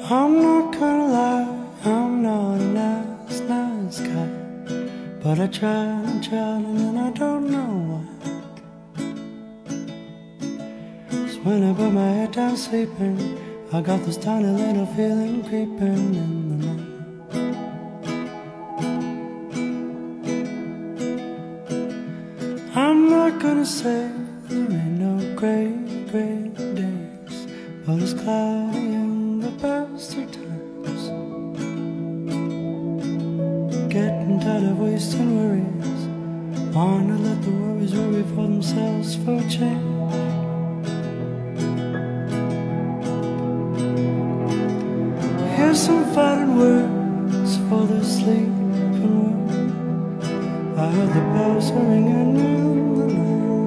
I'm not gonna lie, I'm not a nice guy, but I try and try and I don't know why. So when I put my head down sleeping, I got this tiny little feeling creeping in the night. I'm not gonna say there ain't no great days, but it's cloudy in the best of times. Getting tired of wasting worries, wanna let the worries worry for themselves for a change. Here's some fighting words for the sleeping world. I heard the bells are ringing in the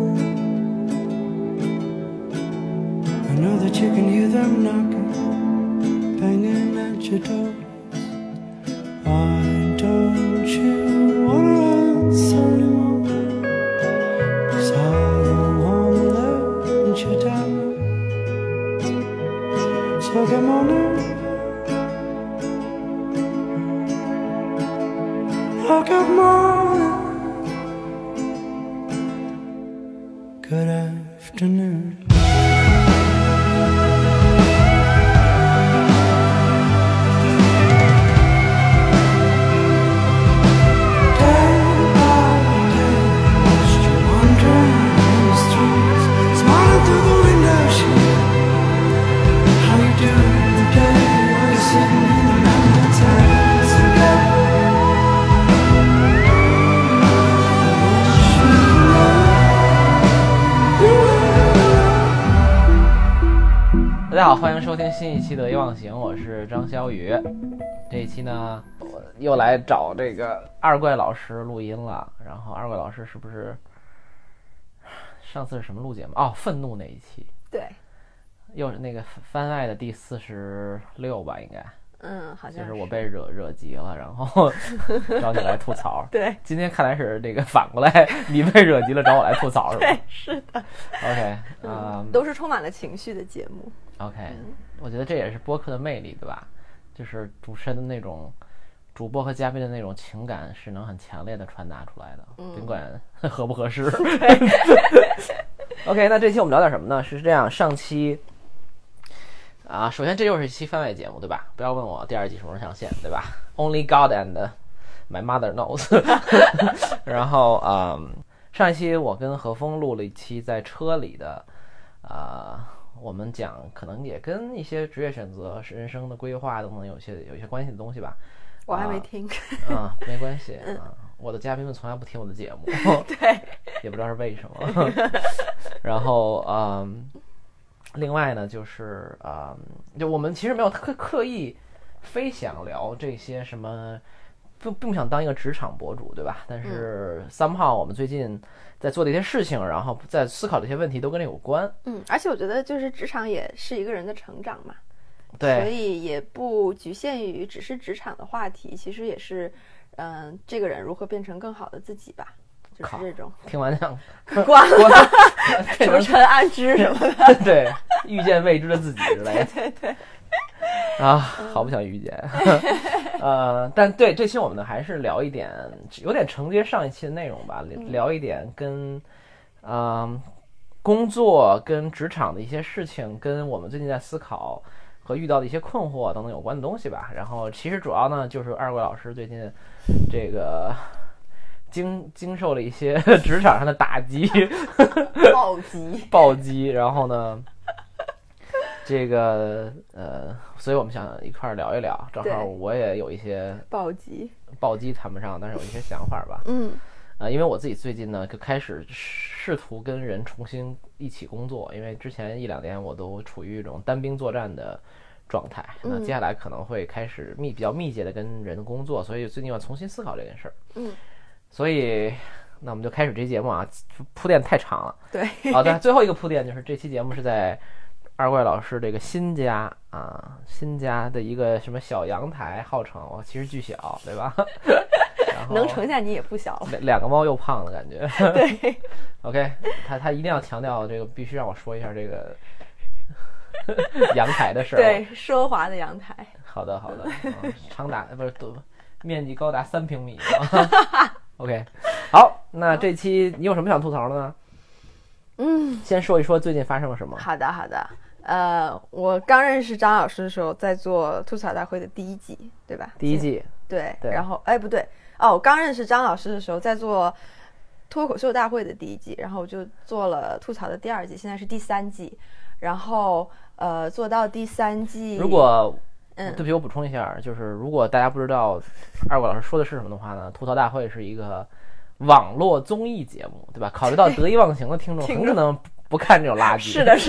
night. I know that you can hear them knocking, banging at your doors. Why don't you wanna answer anymore? 'Cause I don't wanna let you down. So come on in. Oh, good morning. Good afternoon. 大家好，欢迎收听新一期的《忘形》，我是张小雨。这一期呢，我又来找这个二怪老师录音了。然后二怪老师是不是上次是什么录节目？哦，愤怒那一期。 对， 又是那个番外的第46吧，应该。 好像就是我被惹急了，然后找你来吐槽。 对， 今天看来是这个反过来，你被惹急了找我来吐槽是吧？ 对，是的。 OK， 都是充满了情绪的节目。 OK，我觉得这也是播客的魅力，对吧？就是主持人的那种，主播和嘉宾的那种情感是能很强烈的传达出来的，尽管合不合适。OK， 那这期我们聊点什么呢？是这样，上期首先这又是一期番外节目，对吧？不要问我第二季什么时候上线，对吧？ Only God and my mother knows 。然后上一期我跟何峰录了一期在车里的我们讲可能也跟一些职业选择、人生的规划等等有一些关系的东西吧。 我还没听。 没关系我的嘉宾们从来不听我的节目。 对， 也不知道是为什么。然后另外呢，就是就我们其实没有刻意非想聊这些什么，并不想当一个职场博主，对吧？但是somehow我们最近在做的一些事情，然后在思考的一些问题都跟这有关。 而且我觉得就是职场也是一个人的成长嘛， 对， 所以也不局限于只是职场的话题，其实也是这个人如何变成更好的自己吧。就是这种听完这样关了什么陈安之什么的。 对，遇见未知的自己之类的。 对好不想遇见。但对这期我们呢还是聊一点，有点承接上一期的内容吧，聊一点跟工作跟职场的一些事情，跟我们最近在思考和遇到的一些困惑等等有关的东西吧。然后其实主要呢就是二怪老师最近这个经受了一些职场上的打击，暴击，然后呢，这个所以我们想一块儿聊一聊，正好我也有一些暴击谈不上，但是有一些想法吧。因为我自己最近呢就开始试图跟人重新一起工作，因为之前1-2年我都处于一种单兵作战的状态，那接下来可能会开始比较密切的跟人工作，所以最近要重新思考这件事儿。所以那我们就开始这期节目啊，铺垫太长了。 对， 对，最后一个铺垫就是这期节目是在二怪老师这个新家的一个什么小阳台，号称其实巨小，对吧？然后能盛下你也不小了。 两个猫又胖的感觉。 对。 OK， 他一定要强调这个，必须让我说一下这个阳台的事儿。 对，奢华的阳台。 好的，长达不是面积高达3平米。OK， 好，那这期你有什么想吐槽的呢？先说一说最近发生了什么。 好的，我刚认识张老师的时候，在做吐槽大会的第1季，对吧？ 第1季， 对。然后，不对，我刚认识张老师的时候，在做脱口秀大会的第1季，然后我就做了吐槽的第2季，现在是第3季，然后做到第3季。 如果对不起，我补充一下，就是如果大家不知道二果老师说的是什么的话呢，吐槽大会是一个网络综艺节目，对吧？考虑到得意忘形的听众很可能不看这种垃圾。 是的。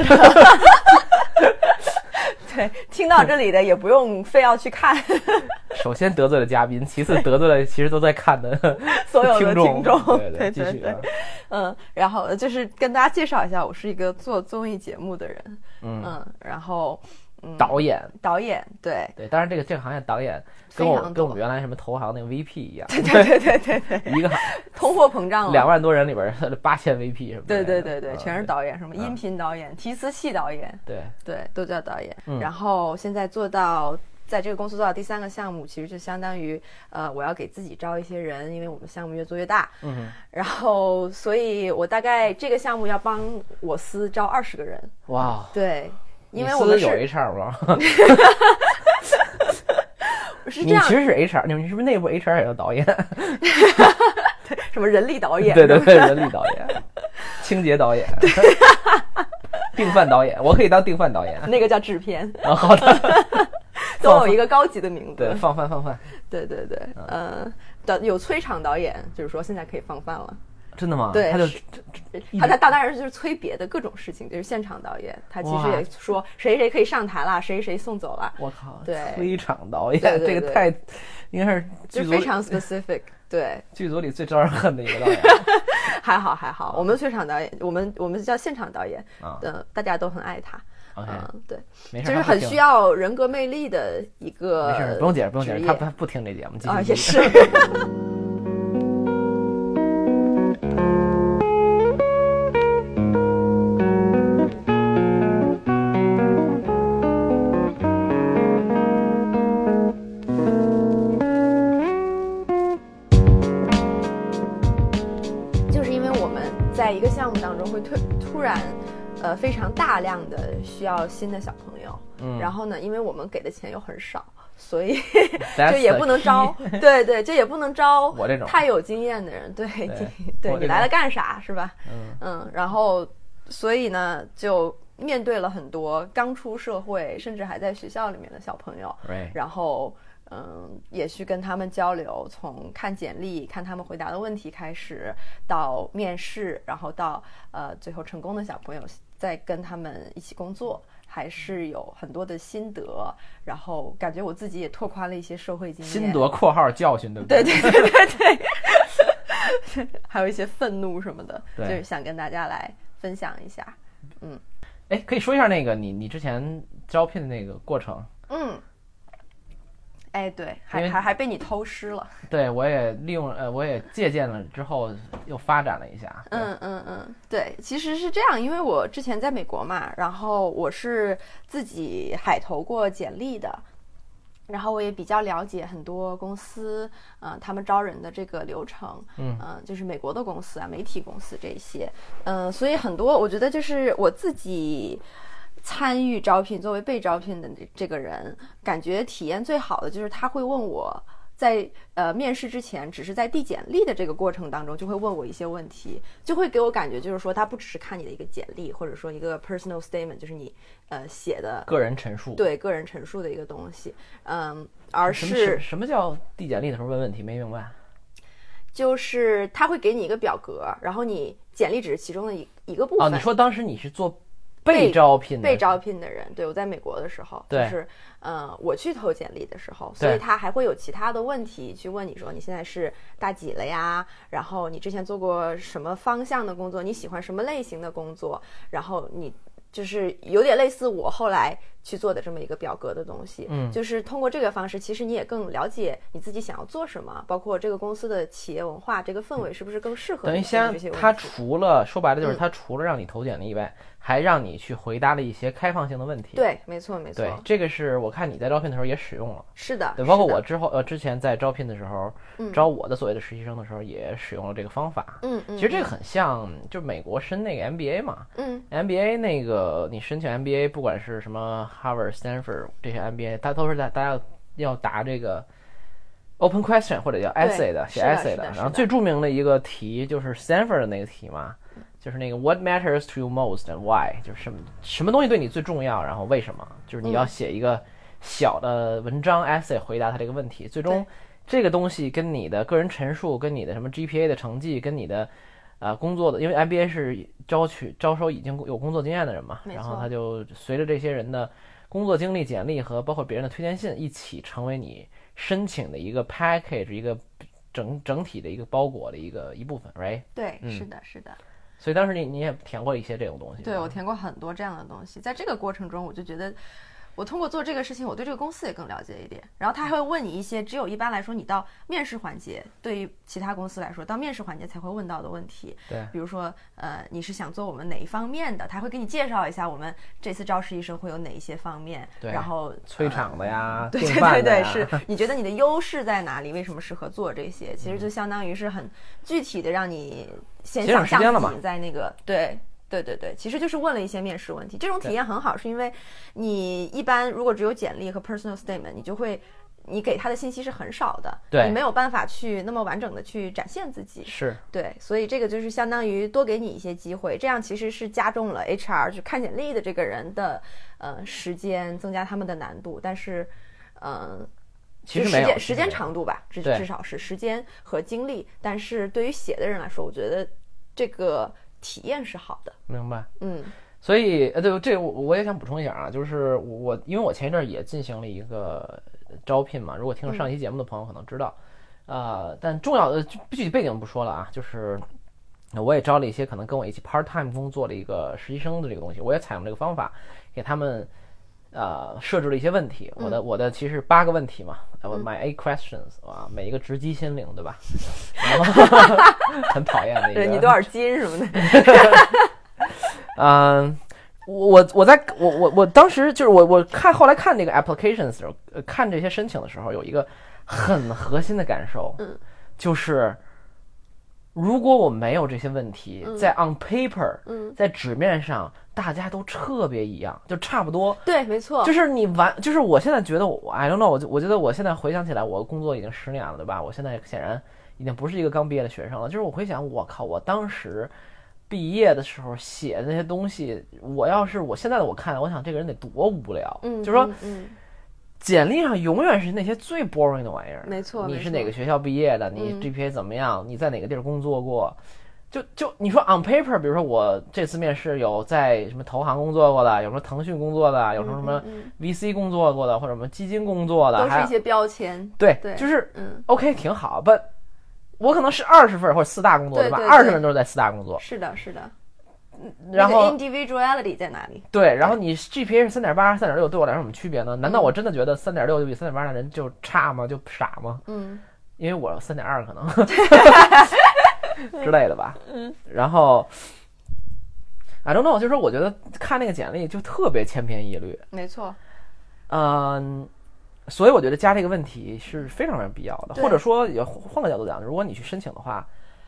对，听到这里的也不用非要去看。 首先得罪了嘉宾，其次得罪了其实都在看的所有的听众。 对，继续。 然后就是跟大家介绍一下，我是一个做综艺节目的人。然后。 导演， 对， 当然这个行业导演跟我们原来什么投行那个 VP 一样， 对， 一个通货膨胀了 ，2万多人里边8000 VP 什么的， 对，全是导演，什么音频导演、提词器导演，对，都叫导演。然后现在做到在这个公司做到第3个项目，其实就相当于我要给自己招一些人，因为我们项目越做越大，然后所以我大概这个项目要帮我司招20个人。 哇， 对。因为我们有 HR 吗？ 是这样， 你其实是 HR， 你们是不是内部 HR 也叫导演？ 对，什么人力导演？ 对，人力导演，清洁导演，订饭导演，我可以当订饭导演。 那个叫制片。 好的， 都有一个高级的名字。 对，放饭。 对，有催场导演，就是说现在可以放饭了。 真的吗？ 对， 他当然就是催别的各种事情，就是现场导演，他其实也说谁可以上台了，谁送走了。 我靠， 对， 催场导演，这个太应该是就非常 specific， 对， 剧组里最招人恨的一个导演。 还好，我们催场导演，我们叫现场导演，大家都很爱他。对， 没事， 就是很需要人格魅力的一个。 没事，不用解释，他不听这节目，继续。 也是。在一个项目当中会突然非常大量的需要新的小朋友，然后呢因为我们给的钱又很少，所以就也不能招，对，这也不能招我这种太有经验的人，对你来了干啥是吧？然后所以呢就面对了很多刚出社会甚至还在学校里面的小朋友，然后也去跟他们交流，从看简历看他们回答的问题开始，到面试，然后到最后成功的小朋友再跟他们一起工作，还是有很多的心得，然后感觉我自己也拓宽了一些社会经验。 心得括号教训，对不对？ 对还有一些愤怒什么的，就是想跟大家来分享一下。 可以说一下那个你之前招聘的那个过程。 对，还被你偷师了。 对，我也利用我也借鉴了之后又发展了一下。 对，其实是这样，因为我之前在美国嘛，然后我是自己海投过简历的，然后我也比较了解很多公司他们招人的这个流程，就是美国的公司啊，媒体公司这些，所以很多我觉得就是我自己参与招聘作为被招聘的这个人，感觉体验最好的就是他会问我在面试之前，只是在递简历的这个过程当中就会问我一些问题，就会给我感觉就是说他不只是看你的一个简历，或者说一个 personal statement， 就是你写的个人陈述， 对，个人陈述的一个东西，而是什么叫递简历的时候问问题？没明白。 就是他会给你一个表格，然后你简历只是其中的一个部分。 你说当时你是做被招聘的人，对，我在美国的时候，就是我去投简历的时候，所以他还会有其他的问题去问你，说你现在是大几了呀？然后你之前做过什么方向的工作？你喜欢什么类型的工作？然后你就是有点类似我后来去做的这么一个表格的东西。就是通过这个方式，其实你也更了解你自己想要做什么，包括这个公司的企业文化，这个氛围是不是更适合你这些问题。 等于它除了说白了就是它除了让你投简历以外，还让你去回答了一些开放性的问题。 对，没错没错。 对，这个是我看你在招聘的时候也使用了。 是的， 对，包括我之前在招聘的时候，招我的所谓的实习生的时候也使用了这个方法。其实这个很像，就是美国申那个 MBA 嘛。MBA 那个你申请 MBA， 不管是什么 Harvard、Stanford 这些 MBA， 它都是大家要答这个 open question 或者叫 essay 的，写 essay 的。然后最著名的一个题就是 Stanford 的那个题嘛。就是那个 What matters to you most and why， 就是什么东西对你最重要，然后为什么？就是你要写一个小的文章 essay 回答他这个问题。最终这个东西跟你的个人陈述、跟你的什么 GPA 的成绩、跟你的工作的，因为 MBA 是招收已经有工作经验的人嘛，然后他就随着这些人的工作经历、简历和包括别人的推荐信一起成为你申请的一个 package， 一个整体的一个包裹的一部分 ，right？ 对，是的，是的。 所以当时你也填过一些这种东西。 对，我填过很多这样的东西。在这个过程中，我就觉得我通过做这个事情，我对这个公司也更了解一点。然后他还会问你一些只有一般来说你到面试环节，对于其他公司来说到面试环节才会问到的问题。 对， 比如说你是想做我们哪一方面的，他会给你介绍一下我们这次招实习生会有哪一些方面。 对， 然后催场的呀， 对对对，是你觉得你的优势在哪里，为什么适合做这些，其实就相当于是很具体的让你先想象自己在那个对，其实就是问了一些面试问题。这种体验很好，是因为你一般如果只有简历和 personal statement， 你给他的信息是很少的， 对， 你没有办法去那么完整的去展现自己。 是， 对，所以这个就是相当于多给你一些机会，这样其实是加重了 HR 去看简历的这个人的时间，增加他们的难度。但是其实没有时间长度吧，至少是时间和精力。但是对于写的人来说，我觉得这个体验是好的。 明白。所以对，这我也想补充一下啊，就是因为我前一阵也进行了一个招聘嘛，如果听了上一期节目的朋友可能知道，但重要的具体背景不说了啊，就是我也招了一些可能跟我一起 part time 工作的一个实习生的这个东西，我也采用这个方法给他们设置了一些问题。我的其实8个问题嘛，my 8 questions 啊，每一个直击心灵，对吧？然后很讨厌的一个， 你多少斤什么的。 我当时就是我后来看这个 applications 的时候，看这些申请的时候，有一个很核心的感受，就是如果我没有这些问题，在 on paper，在纸面上大家都特别一样，就差不多。 对，没错。 就是就是我现在觉得I don't know， 我觉得我现在回想起来，我工作已经10年了，对吧？我现在显然已经不是一个刚毕业的学生了。就是我回想，我靠，我当时毕业的时候写的那些东西，我现在的我看，我想这个人得多无聊。就是说，简历上永远是那些最 boring 的玩意儿。 没错， 你是哪个学校毕业的？你 GPA 怎么样？你在哪个地儿工作过？就你说 on paper， 比如说我这次面试有在什么投行工作过的，有什么腾讯工作的，有什么 VC 工作过的，或者什么基金工作的， 都是一些标签。 对，就是OK 挺好，but 我可能是20份或者4大工作，对吧？20人都是在4大工作。 是的，是的。 然后 individuality 在哪里？ 对，然后你 GPA 是3.8、3.6，对我来说有什么区别呢？难道我真的觉得3.6就比3.8的人就差吗？就傻吗？因为我3.2可能之类的吧。然后 I don't know， 就是说我觉得看那个简历就特别千篇一律。 没错。 所以我觉得加这个问题是非常非常必要的，或者说也换个角度讲，如果你去申请的话，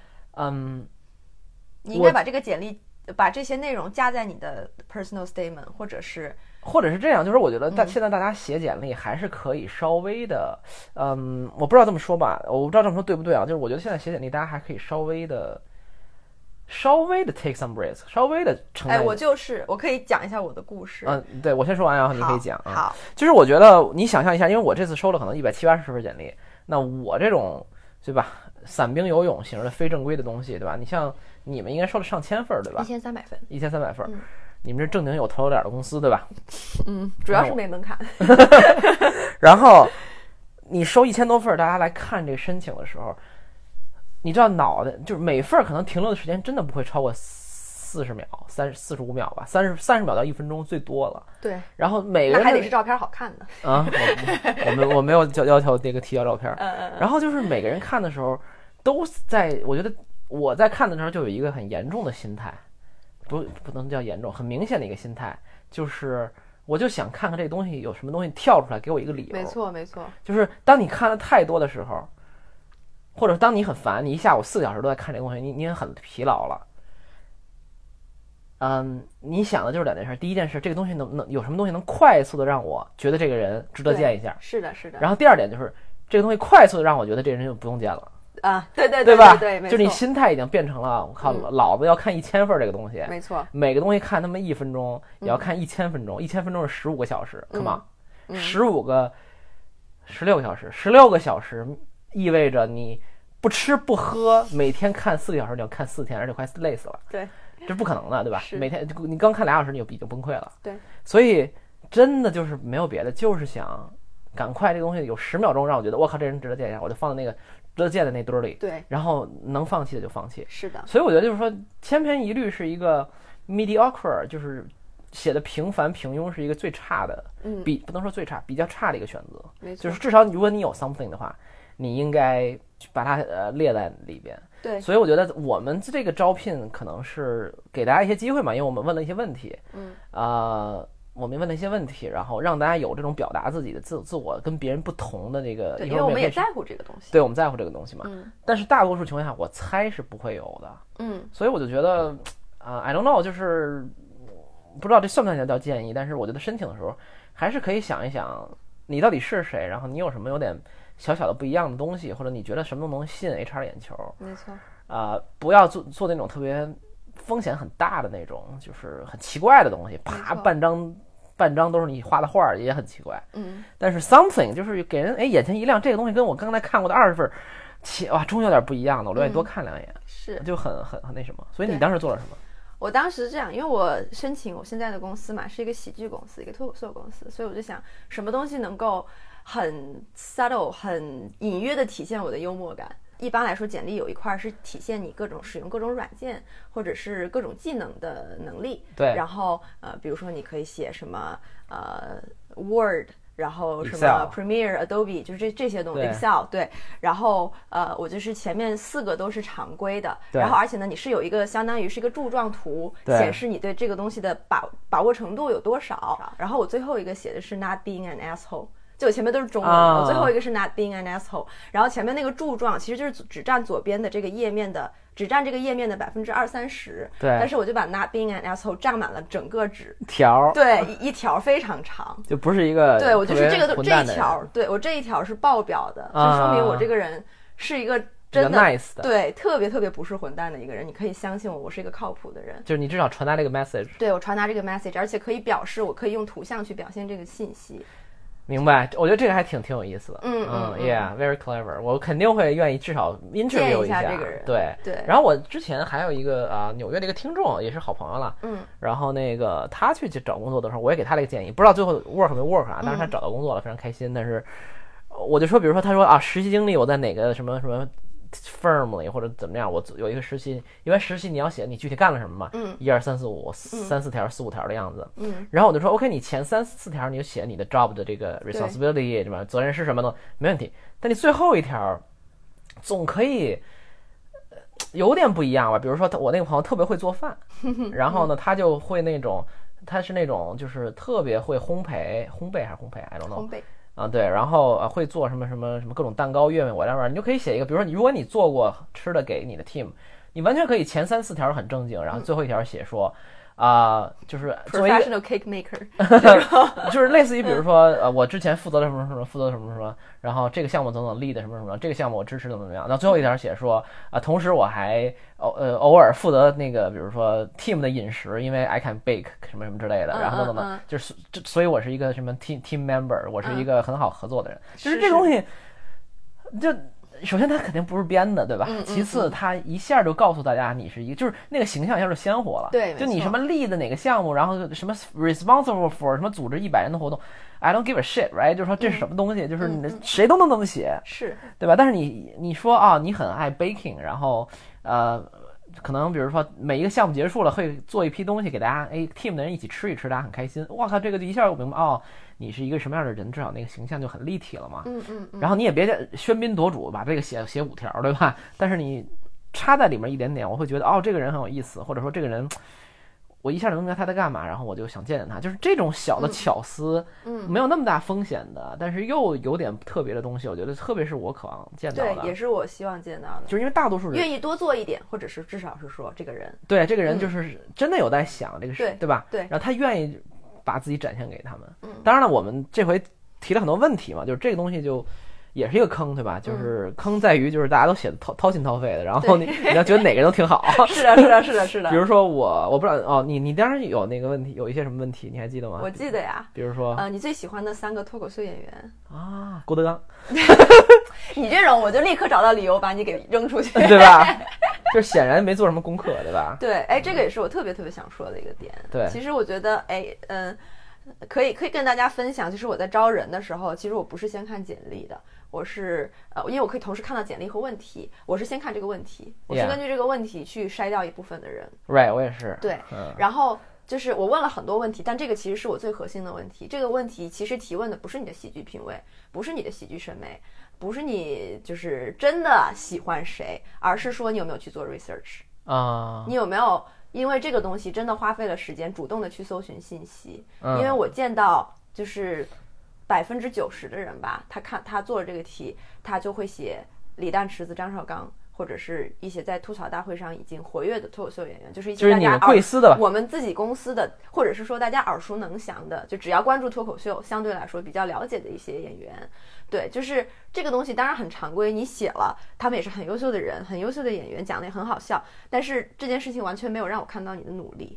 你应该把这个简历把这些内容加在你的 personal statement， 或者是这样，就是我觉得现在大家写简历还是可以稍微的，我不知道这么说吧，我不知道这么说对不对啊？就是我觉得现在写简历大家还可以稍微的 take some risk， 稍微的承担。 我可以讲一下我的故事。 对，我先说完，然后你可以讲啊。 好， 就是我觉得你想象一下，因为我这次收了可能170-180份简历，那我这种对吧，散兵游泳型的非正规的东西，对吧？你像你们应该收了上千份，对吧 ？1300份 ，1300份。你们这正经有头有脸的公司，对吧？ 主要是没门槛。 然后你收1000多份，大家来看这个申请的时候，你知道脑袋就是每份可能停留的时间真的不会超过 40秒、45秒吧，30秒到1分钟最多了。 对， 然后每个人那还得是照片好看的啊，我没有要求这个提交照片。然后就是每个人看的时候都我觉得我在看的时候就有一个很严重的心态，不能叫严重，很明显的一个心态，就是我就想看看这个东西有什么东西跳出来给我一个理由。 没错， 就是当你看的太多的时候，或者当你很烦，你一下午4个小时都在看这个东西，你也很疲劳了。你想的就是2件事，第一件事，这个东西能有什么东西能快速的让我觉得这个人值得见一下？ 是的。 然后第二点就是这个东西快速的让我觉得这个人就不用见了。 啊，对吧？ 对， 就你心态已经变成了，我靠，老子要看1000份这个东西， 没错， 每个东西看他们1分钟，也要看1000分钟，1000分钟是15个小时，come on，16个小时，16个小时意味着你不吃不喝，每天看4个小时，你要看4天，而且快累死了。 对， 这不可能的，对吧？每天你刚看2小时，你就已经崩溃了。 对， 所以真的就是没有别的，就是想赶快这个东西有10秒钟让我觉得我靠这人值得见一下，我就放在那个值得见的那堆里。 对， 然后能放弃的就放弃。 是的。 所以我觉得就是说千篇一律是一个 mediocre， 就是写的平凡平庸是一个最差的，不能说最差，比较差的一个选择。 没错， 就是至少如果你有 something 的话，你应该把它列在里边。 对， 所以我觉得我们这个招聘可能是给大家一些机会嘛，因为我们问了一些问题，我们问了一些问题，然后让大家有这种表达自己的自我跟别人不同的这个， 因为我们也在乎这个东西， 对，我们在乎这个东西嘛。但是大多数情况下，我猜是不会有的。所以我就觉得I don't know， 就是不知道这算不算叫建议，但是我觉得申请的时候还是可以想一想你到底是谁，然后你有什么有点小小的不一样的东西，或者你觉得什么能吸引 HR 的眼球。 没错。 不要做那种特别风险很大的那种，就是很奇怪的东西，啪，半张都是你画的画，也很奇怪。但是 something 就是给人眼前一亮，这个东西跟我刚才看过的20份，哇，终于有点不一样的，我愿意多看2眼。 是， 就很那什么。所以你当时做了什么？ 我当时这样，因为我申请我现在的公司嘛，是一个喜剧公司，一个脱口秀公司，所以我就想什么东西能够很 subtle 很隐约的体现我的幽默感。一般来说简历有一块是体现你使用各种软件或者是各种技能的能力。 对， 然后比如说你可以写什么Word，然后什么 Premiere、Adobe， 就是这些东西 ，Excel， 对。然后我就是前面4个都是常规的，然后而且呢，你是有一个相当于是一个柱状图，显示你对这个东西的把握程度有多少。然后我最后一个写的是 Not being an asshole。就我前面都是中文的，最后一个是 not being an asshole， 然后前面那个柱状其实就是只占左边的这个页面的，只占这个页面的20-30%，对，但是我就把 not being an asshole 占满了整个纸条，对，一条非常长， 就不是一个， 对，我就是这一条，对，我这一条是爆表的，就说明我这个人是一个真的 nice 的， 对，特别不是混蛋的一个人，你可以相信我，我是一个靠谱的人， 就是你至少传达这个 message， 对，我传达这个 message， 而且可以表示我可以用图像去表现这个信息。 明白，我觉得这个还挺有意思的。Yeah, very clever。我肯定会愿意至少 interview 一下这个人。 对。然后我之前还有一个纽约的一个听众，也是好朋友了。然后那个他去找工作的时候，我也给他了一个建议，不知道最后 work 没 work 啊。但是他找到工作了，非常开心。但是我就说，比如说他说实习经历我在哪个什么 firm 里或者怎么样，我有一个实习，因为实习你要写你具体干了什么嘛，1、2、3、4、5、3、4条、4、5条的样子。然后我就说 OK， 你前3、4条你就写你的 job 的这个 responsibility 对吧？责任是什么呢？没问题。但你最后一条总可以有点不一样吧？比如说我那个朋友特别会做饭，然后呢他就会他是那种就是特别会烘焙I don't know。对，然后会做什么各种蛋糕、月饼 whatever， 你就可以写一个，比如说如果你做过吃的给你的 team， 你完全可以前3、4条很正经，然后最后一条写说就是作为一个 professional cake maker， 就是类似于比如说我之前负责了什么，然后这个项目等等 lead 什么，这个项目我支持怎么样，然后最后一条写说同时我还偶尔负责那个比如说 team 的饮食，因为 I can bake 什么之类的，然后等等，就是所以我是一个什么 team member， 我是一个很好合作的人，就是这个东西就。首先它肯定不是编的，对吧？其次它一下就告诉大家你是一个，就是那个形象一下就鲜活了。 对， 就你什么lead的哪个项目，然后什么 responsible for 什么组织100人的活动 ，I don't give a shit， right？ 就是说这是什么东西，就是谁都能这么写， 是对吧？但是你说你很爱 baking， 然后可能比如说每一个项目结束了，会做一批东西给大家，哎 ，team 的人一起吃一吃，大家很开心。哇靠，这个一下我明白哦，你是一个什么样的人，至少那个形象就很立体了嘛。然后你也别喧宾夺主，把这个写5条，对吧？但是你插在里面一点点，我会觉得哦，这个人很有意思，或者说这个人。我一下就能明白他在干嘛，然后我就想见见他，就是这种小的巧思，没有那么大风险的，但是又有点特别的东西，我觉得特别是我渴望见到的， 对，也是我希望见到的， 就是因为大多数人愿意多做一点，或者是至少是说这个人， 对这个人就是真的有在想这个事，对吧？ 对， 然后他愿意把自己展现给他们。当然了，我们这回提了很多问题嘛，就是这个东西就。也是一个坑，对吧？就是坑在于，就是大家都写的掏心掏肺的，然后你要觉得哪个人都挺好。 是的。 比如说我不知道哦，你当然有那个问题，有一些什么问题，你还记得吗？ 我记得呀。 比如说， 你最喜欢的3个脱口秀演员啊，郭德纲。 你这种我就立刻找到理由把你给扔出去， 对吧？就显然没做什么功课，对吧？ 对，这个也是我特别想说的一个点。 对， 其实我觉得，可以跟大家分享，就是我在招人的时候，其实我不是先看简历的。我是因为我可以同时看到简历和问题，我是先看这个问题，我是根据这个问题去筛掉一部分的人。 Right， 我也是。 对，然后就是我问了很多问题，但这个其实是我最核心的问题。这个问题其实提问的不是你的喜剧品味，不是你的喜剧审美，不是你就是真的喜欢谁，而是说你有没有去做 research 啊？你有没有因为这个东西真的花费了时间，主动的去搜寻信息？因为我见到就是90%的人吧，他做了这个题，他就会写李诞、池子、张绍刚，或者是一些在吐槽大会上已经活跃的脱口秀演员，就是一些大家贵司的吧， 我们自己公司的，或者是说大家耳熟能详的，就只要关注脱口秀，相对来说比较了解的一些演员。对，就是这个东西当然很常规，你写了，他们也是很优秀的人，很优秀的演员，讲的也很好笑，但是这件事情完全没有让我看到你的努力。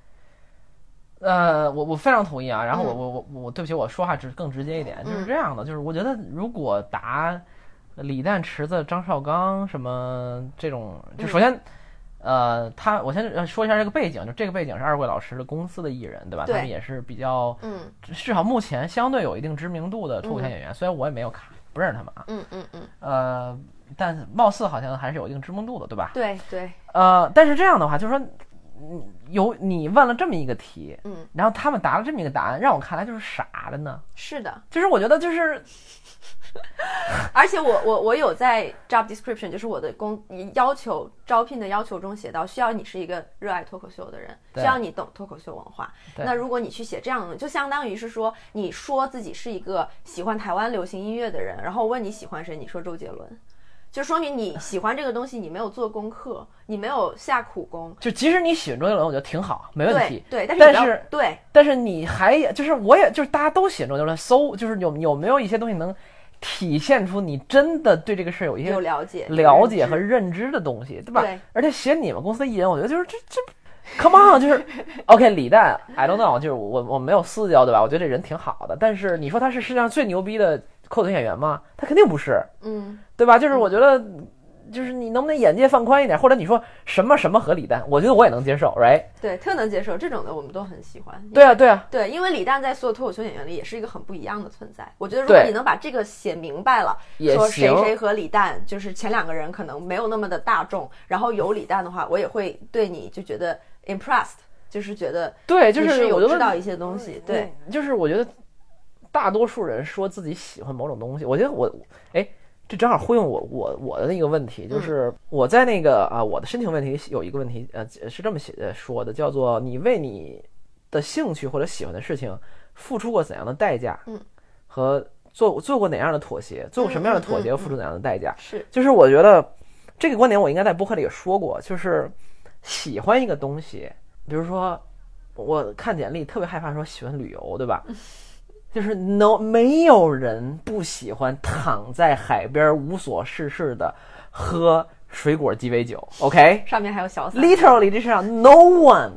我非常同意啊。然后我对不起，我说话更直接一点，就是这样的，就是我觉得如果答李诞、池子、张绍刚什么这种，就首先我先说一下这个背景，就这个背景是二位老师的公司的艺人，对吧？他们也是比较至少目前相对有一定知名度的脱口秀演员，虽然我也没有不认识他们啊，但貌似好像还是有一定知名度的，对吧？ 对。 但是这样的话，就是说。你问了这么一个题，然后他们答了这么一个答案，让我看来就是傻的呢。 是的， 就是我觉得就是， 而且我有在 job description， 就是我的招聘的要求中写到，需要你是一个热爱脱口秀的人，需要你懂脱口秀文化。那如果你去写这样的，就相当于是说，你说自己是一个喜欢台湾流行音乐的人，然后我问你喜欢谁，你说周杰伦。就说明你喜欢这个东西，你没有做功课，你没有下苦功。 就即使你喜欢周杰伦，我觉得挺好，没问题。 对， 但是你还就是我也就是大家都喜欢周杰伦，就是有没有一些东西能体现出你真的对这个事有一些了解和认知的东西，对吧？ 对。 而且写你们公司的艺人，我觉得就是这 ，come on， 就是 OK， 李诞 ，I don't know， 就是我没有私交，对吧？我觉得这人挺好的，但是你说他是世界上最牛逼的脱口秀演员吗？他肯定不是，对吧？就是我觉得，就是你能不能眼界放宽一点，或者你说什么和李诞，我觉得我也能接受 ，right？ 对，特能接受这种的，我们都很喜欢。 对啊， 对，因为李诞在所有脱口秀演员里也是一个很不一样的存在。我觉得如果你能把这个写明白了，说谁和李诞，就是前2个人可能没有那么的大众，然后有李诞的话，我也会对你就觉得 impressed， 就是觉得对，就是有知道一些东西。对， 就是我觉得。大多数人说自己喜欢某种东西，我觉得这正好呼应我的那个问题，就是我在那个我的申请问题有一个问题是这么说的，叫做你为你的兴趣或者喜欢的事情付出过怎样的代价，和做过哪样的妥协，做过什么样的妥协和付出怎样的代价，就是我觉得这个观点我应该在播客里也说过，就是喜欢一个东西，比如说我看简历特别害怕说喜欢旅游，对吧？就是没有人不喜欢躺在海边无所事事的喝水果鸡尾酒 ，OK？ 上面还有小伞。 Literally， 这世上 no one，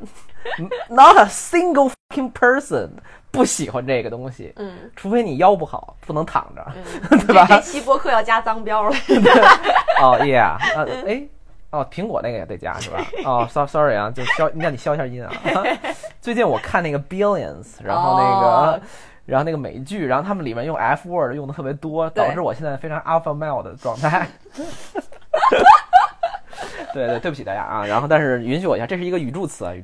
not a single fucking person 不喜欢这个东西。除非你腰不好，不能躺着，对吧？ 这期播客要加脏标了。 哦 ，yeah， 苹果那个也得加是吧？sorry 啊，就让你消一下音啊。最近我看那个 Billions， 然后那个美剧，然后他们里面用 F word 用的特别多，导致我现在非常 alpha male 的状态。 对，对不起大家啊。然后，但是允许我一下，这是一个语助词啊，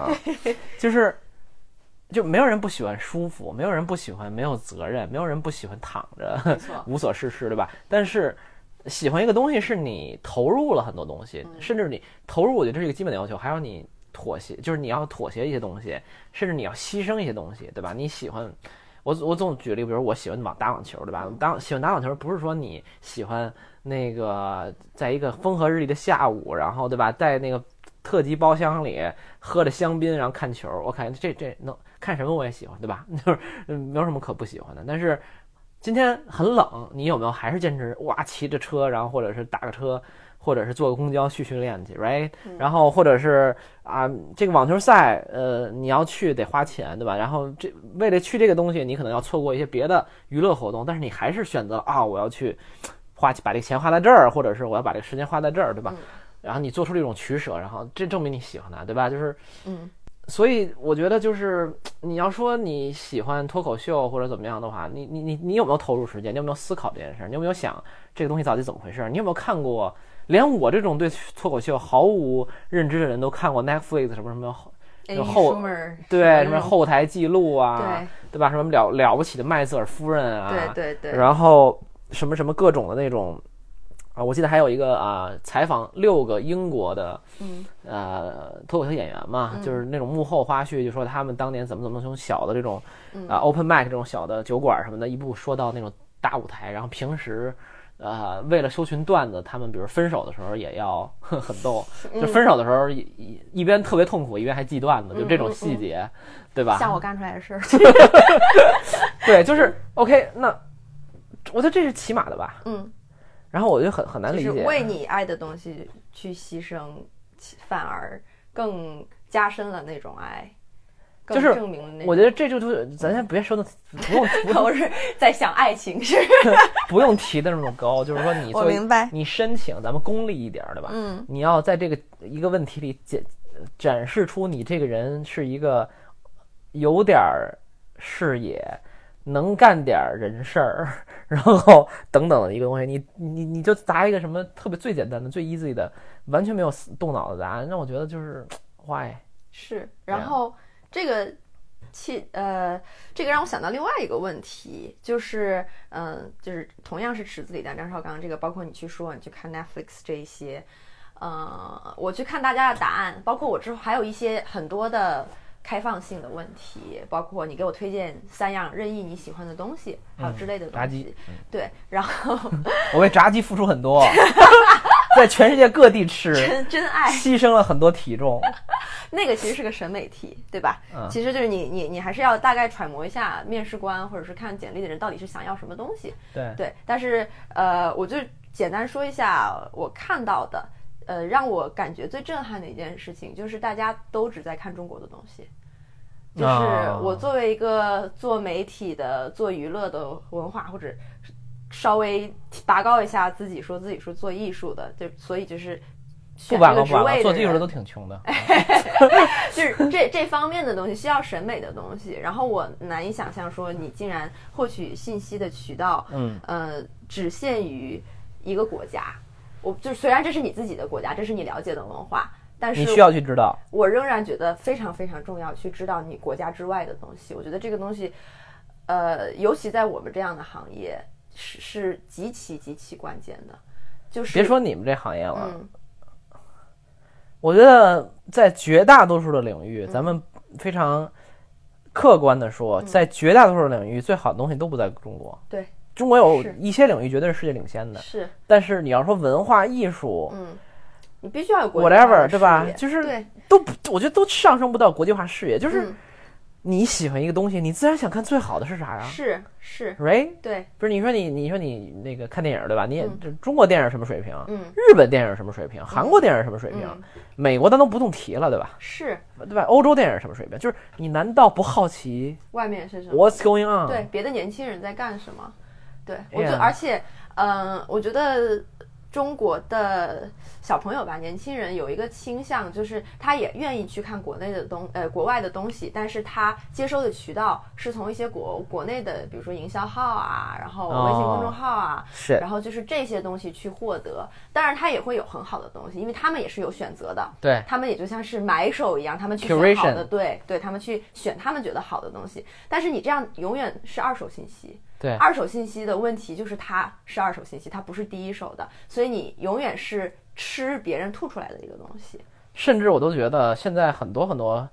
就没有人不喜欢舒服，没有人不喜欢没有责任，没有人不喜欢躺着无所事事，对吧？但是喜欢一个东西是你投入了很多东西，甚至你投入，我觉得这是一个基本的要求，还有你妥协，就是你要妥协一些东西，甚至你要牺牲一些东西，对吧？你喜欢。我总举例，比如我喜欢打网球，对吧？喜欢打网球不是说你喜欢那个在一个风和日丽的下午，然后对吧，在那个特级包厢里喝着香槟，然后看球。我看这能看什么我也喜欢，对吧？就是没有什么可不喜欢的。但是今天很冷，你有没有还是坚持哇骑着车，然后或者是打个车，或者是坐个公交去训练去 ，right？然后或者是这个网球赛，你要去得花钱，对吧？然后为了去这个东西，你可能要错过一些别的娱乐活动，但是你还是选择我要去把这个钱花在这儿，或者是我要把这个时间花在这儿，对吧？然后你做出这种取舍，然后这证明你喜欢它，对吧？就是所以我觉得就是你要说你喜欢脱口秀或者怎么样的话，你有没有投入时间？你有没有思考这件事？你有没有想这个东西到底怎么回事？你有没有看过？连我这种对脱口秀毫无认知的人都看过 Netflix 什么什么后台记录啊，对吧？什么了不起的麦瑟尔夫人啊， 对， 然后什么各种的那种我记得还有一个采访6个英国的脱口秀演员嘛，就是那种幕后花絮，就说他们当年怎么从小的这种open mic 这种小的酒馆什么的，一步说到那种大舞台，然后平时。为了收群段子，他们比如分手的时候也要很逗，就分手的时候一边特别痛苦，一边还记段子，就这种细节，对吧？ 像我干出来的事儿。 对，就是 OK。那我觉得这是起码的吧。然后我就很难理解， 就是为你爱的东西去牺牲，反而更加深了那种爱。 就是我觉得这就是咱先别说的，不用我是在想爱情是不用提的那么高，就是说你我明白， 你申请咱们功利一点，对吧？你要在这个一个问题里展示出你这个人是一个有点视野，能干点人事儿，然后等等的一个东西，你就答一个什么特别最简单的、最 easy 的，完全没有动脑的答案，让我觉得就是 why 是，然后。这个让我想到另外一个问题，就是就是同样是池子里的张绍刚这个，包括你去说你去看 Netflix 这一些，我去看大家的答案，包括我之后还有一些很多的开放性的问题，包括你给我推荐3样任意你喜欢的东西，还有之类的东西。 炸鸡， 对，然后我为炸鸡付出很多，在全世界各地吃， 真爱， 牺牲了很多体重。 那个其实是个审美题，对吧？其实就是你还是要大概揣摩一下面试官或者是看简历的人到底是想要什么东西。对，但是我就简单说一下我看到的，让我感觉最震撼的一件事情就是大家都只在看中国的东西。就是我作为一个做媒体的、做娱乐的文化，或者稍微拔高一下自己说自己是做艺术的，就所以就是不拔高，做艺术的都挺穷的， 就是这方面的东西需要审美的东西。然后我难以想象说你竟然获取信息的渠道，只限于一个国家。我就虽然这是你自己的国家，这是你了解的文化。但是你需要去知道， 我仍然觉得非常非常重要，去知道你国家之外的东西。我觉得这个东西，尤其在我们这样的行业，是极其极其关键的。就是别说你们这行业了，我觉得在绝大多数的领域，咱们非常客观的说，在绝大多数领域，最好的东西都不在中国。 对， 中国有一些领域绝对是世界领先的， 是。 但是你要说文化艺术， 你必须要有国际化的视野，对吧？就是对， 我觉得都上升不到国际化视野。就是你喜欢一个东西，你自然想看最好的是啥呀？ 是 ，right？ 对， 不是你说你那个看电影，对吧？你也中国电影什么水平？日本电影什么水平？韩国电影什么水平？美国咱都不用提了，对吧？ 是， 对吧？欧洲电影什么水平？就是你难道不好奇外面是什么 ？What's going on？ 对，别的年轻人在干什么？对， 我觉得， 而且，我觉得中国的小朋友吧，年轻人有一个倾向，就是他也愿意去看国外的东西，但是他接收的渠道是从一些国内的，比如说营销号啊，然后微信公众号啊， 是， 然后就是这些东西去获得。当然，他也会有很好的东西，因为他们也是有选择的， 对， 他们也就像是买手一样，他们去选好的，对，他们去选他们觉得好的东西。但是你这样永远是二手信息。 对， 二手信息的问题就是它是二手信息，它不是第一手的，所以你永远是吃别人吐出来的一个东西。 甚至我都觉得现在很多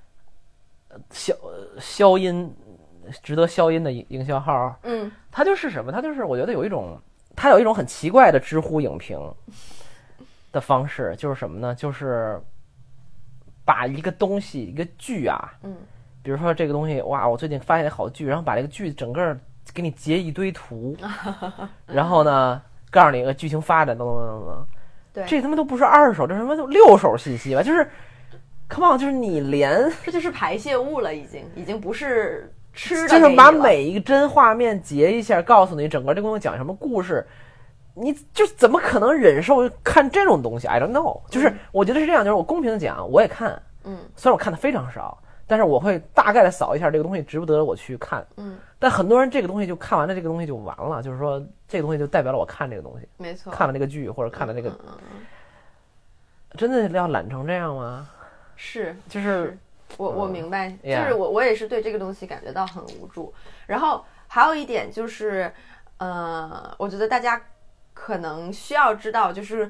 消音值得消音的营销号，它就是什么？它就是我觉得有一种很奇怪的知乎影评的方式，就是什么呢？就是把一个东西一个剧啊，比如说这个东西，哇，我最近发现好剧，然后把这个剧整个给你截一堆图，然后呢，告诉你一个剧情发展等等等等。 对， 这他妈都不是二手，这什么都六手信息吧？就是 ，come on， 就是你连这就是排泄物了，已经不是吃的， 就是把每一个帧画面截一下，告诉你整个这个东西讲什么故事，你就怎么可能忍受看这种东西 ？I don't know， 就是我觉得是这样，就是我公平的讲，我也看，虽然我看的非常少。但是我会大概的扫一下这个东西值不得我去看，但很多人这个东西就看完了，这个东西就完了，就是说这个东西就代表了我看这个东西， 没错， 看了这个剧或者看了这个，真的要懒成这样吗？ 是， 就是我明白，就是我也是对这个东西感觉到很无助。然后还有一点就是，我觉得大家可能需要知道，就是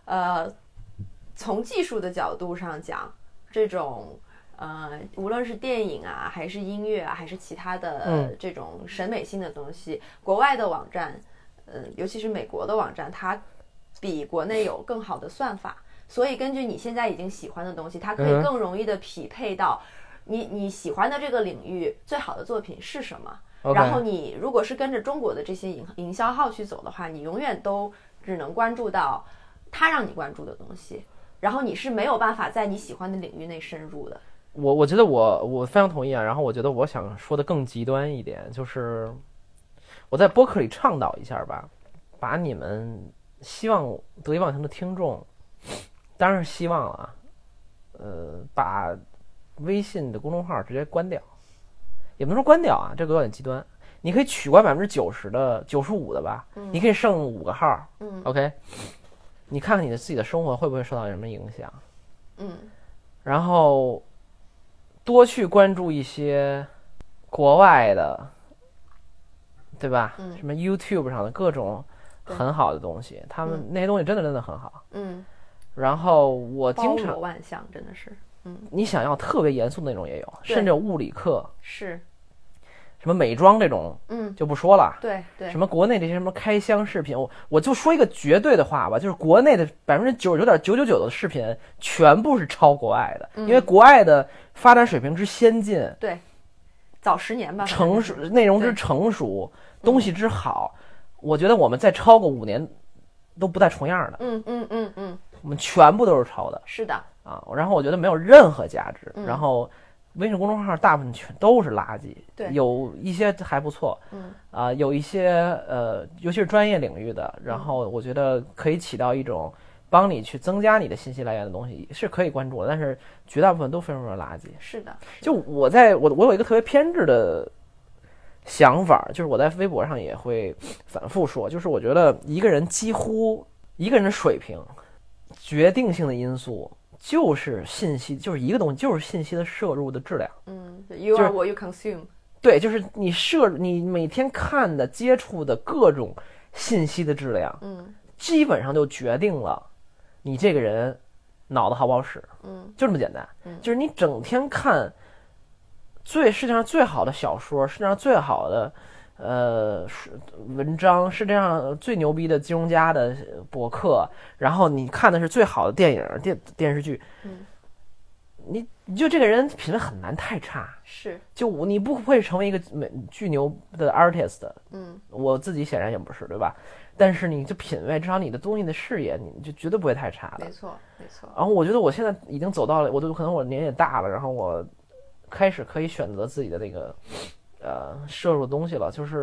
从技术的角度上讲，这种。无论是电影啊，还是音乐啊，还是其他的这种审美性的东西，国外的网站，尤其是美国的网站，它比国内有更好的算法，所以根据你现在已经喜欢的东西，它可以更容易的匹配到你喜欢的这个领域最好的作品是什么。然后你如果是跟着中国的这些营销号去走的话，你永远都只能关注到它让你关注的东西，然后你是没有办法在你喜欢的领域内深入的。 我觉得我非常同意啊，然后我觉得我想说的更极端一点，就是我在播客里倡导一下吧，把你们希望得意忘形的听众，当然是希望了，把微信的公众号直接关掉，也不能说关掉啊，这个有点极端，你可以取关90%的95%的吧，你可以剩5个号，OK， 你看看你的自己的生活会不会受到什么影响，然后。多去关注一些国外的，对吧？什么 YouTube 上的各种很好的东西，他们那些东西真的很好。然后我经常包罗万象，真的是。 你想要特别严肃的那种也有，甚至有物理课， 是。 什么美妆这种，就不说了。 对。 什么国内这些什么开箱视频，我就说一个绝对的话吧，就是国内的99.999%的视频全部是抄国外的，因为国外的发展水平之先进， 对，早10年吧， 成熟内容之成熟，东西之好，我觉得我们再抄个5年都不带重样的。我们全部都是抄的。 是的啊，然后我觉得没有任何价值，然后。微信公众号大部分全都是垃圾， 对， 有一些还不错，有一些尤其是专业领域的，然后我觉得可以起到一种帮你去增加你的信息来源的东西是可以关注的，但是绝大部分都非常垃圾。 是的， 就我有一个特别偏执的想法，就是我在微博上也会反复说，就是我觉得一个人的水平决定性的因素。就是信息，就是一个东西，就是信息的摄入的质量。 You are what you consume。 对，就是你每天看的、接触的各种信息的质量，基本上就决定了你这个人脑子好不好使。就这么简单。就是你整天看世界上最好的小说，世界上最好的文章，世界上最牛逼的金融家的博客，然后你看的是最好的电影、电视剧，你就这个人品味很难太差， 是， 就你不会成为一个巨牛的 artist，我自己显然也不是，对吧？但是你就品味，至少你的东西的视野，你就绝对不会太差的， 没错。 然后我觉得我现在已经走到了，可能我年也大了，然后我开始可以选择自己的那个。摄入的东西了，就是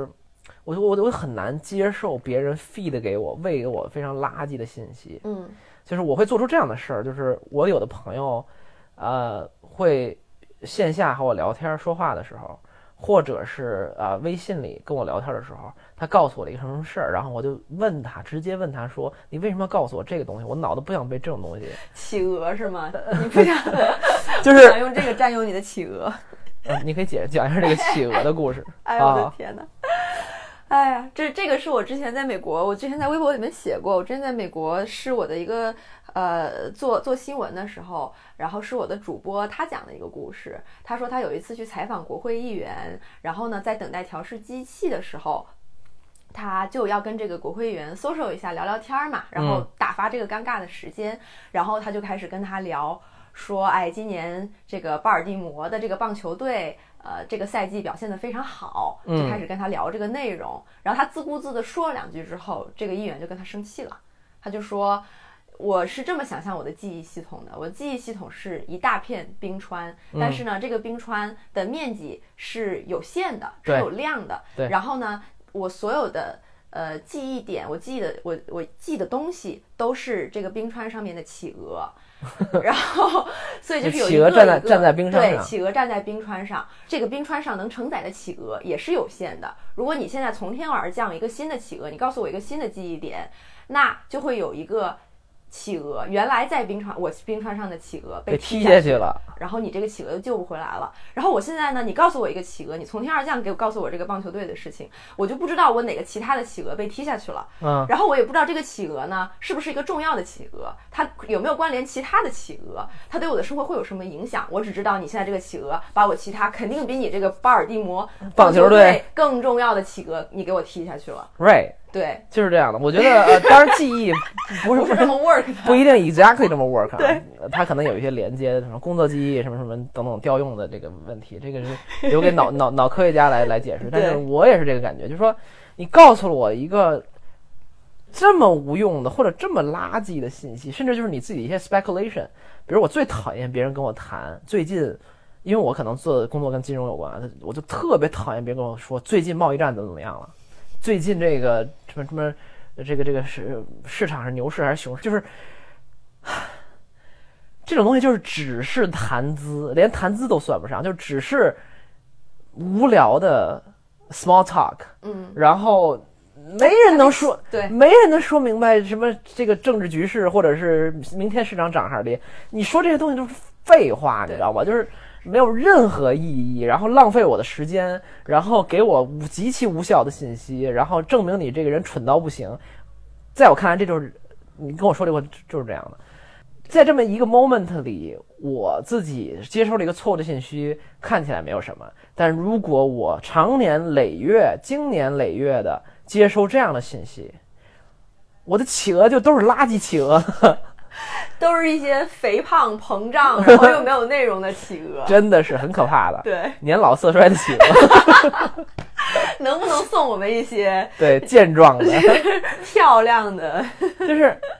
我很难接受别人 feed 给我喂给我非常垃圾的信息。就是我会做出这样的事儿，就是我有的朋友会线下和我聊天说话的时候，或者是微信里跟我聊天的时候，他告诉我了一个什么事儿，然后我就问他，直接问他说你为什么要告诉我这个东西，我脑子不想被这种东西。 企鹅是吗？你不想就是想用这个占用你的企鹅。 你可以讲一下这个企鹅的故事。 哎我的天哪，哎呀，这个是我之前在美国，我之前在微博里面写过，我之前在美国是我的一个做新闻的时候，然后是我的主播他讲的一个故事。他说他有一次去采访国会议员，然后呢在等待调试机器的时候，他就要跟这个国会议员 social 一下聊聊天嘛，然后打发这个尴尬的时间，然后他就开始跟他聊说，哎，今年这个巴尔的摩的这个棒球队这个赛季表现得非常好，就开始跟他聊这个内容。然后他自顾自地说了两句之后，这个议员就跟他生气了，他就说我是这么想象我的记忆系统的，我的记忆系统是一大片冰川，但是呢这个冰川的面积是有限的，是有量的，然后呢我所有的记忆点，我记的东西都是这个冰川上面的企鹅。然后所以就是有一个企鹅站在冰川上， 对，企鹅站在冰川上，这个冰川上能承载的企鹅也是有限的。如果你现在从天而降一个新的企鹅，你告诉我一个新的记忆点，那就会有一个企鹅原来在冰川上的企鹅被踢下去了， 然后你这个企鹅就救不回来了。然后我现在呢，你告诉我一个企鹅，你从天而降告诉我这个棒球队的事情，我就不知道我哪个其他的企鹅被踢下去了。然后我也不知道这个企鹅呢是不是一个重要的企鹅，它有没有关联其他的企鹅，它对我的生活会有什么影响。我只知道你现在这个企鹅把我其他肯定比你这个巴尔的摩棒球队更重要的企鹅你给我踢下去了。 Right， 对， 就是这样的。我觉得当然记忆不是这么 work 的， 不一定 exactly 这么 work 啊。 对， 它可能有一些连接，什么工作记忆什么什么等等调用的这个问题，这个是留给脑科学家来解释。但是我也是这个感觉，就是说你告诉了我一个这么无用的或者这么垃圾的信息，甚至就是你自己的一些 speculation。比如我最讨厌别人跟我谈最近，因为我可能做的工作跟金融有关，我就特别讨厌别人跟我说最近贸易战怎么样了，最近这个什么这个市场是牛市还是熊市，就是这种东西就是只是谈资，连谈资都算不上，就只是无聊的 small talk。然后没人能说， 对， 没人能说明白什么这个政治局势，或者是明天市场涨还是跌。你说这些东西都是废话，你知道吧？就是没有任何意义，然后浪费我的时间，然后给我极其无效的信息，然后证明你这个人蠢到不行。在我看来，这就是你跟我说这个就是这样的。在这么一个 moment 里，我自己接受了一个错误的信息，看起来没有什么，但如果我长年累月、经年累月的接收这样的信息，我的企鹅就都是垃圾企鹅， 都是一些肥胖膨胀然后又没有内容的企鹅， 真的是很可怕的。 对， 年老色衰的企鹅。 能不能送我们一些对健壮的漂亮的就是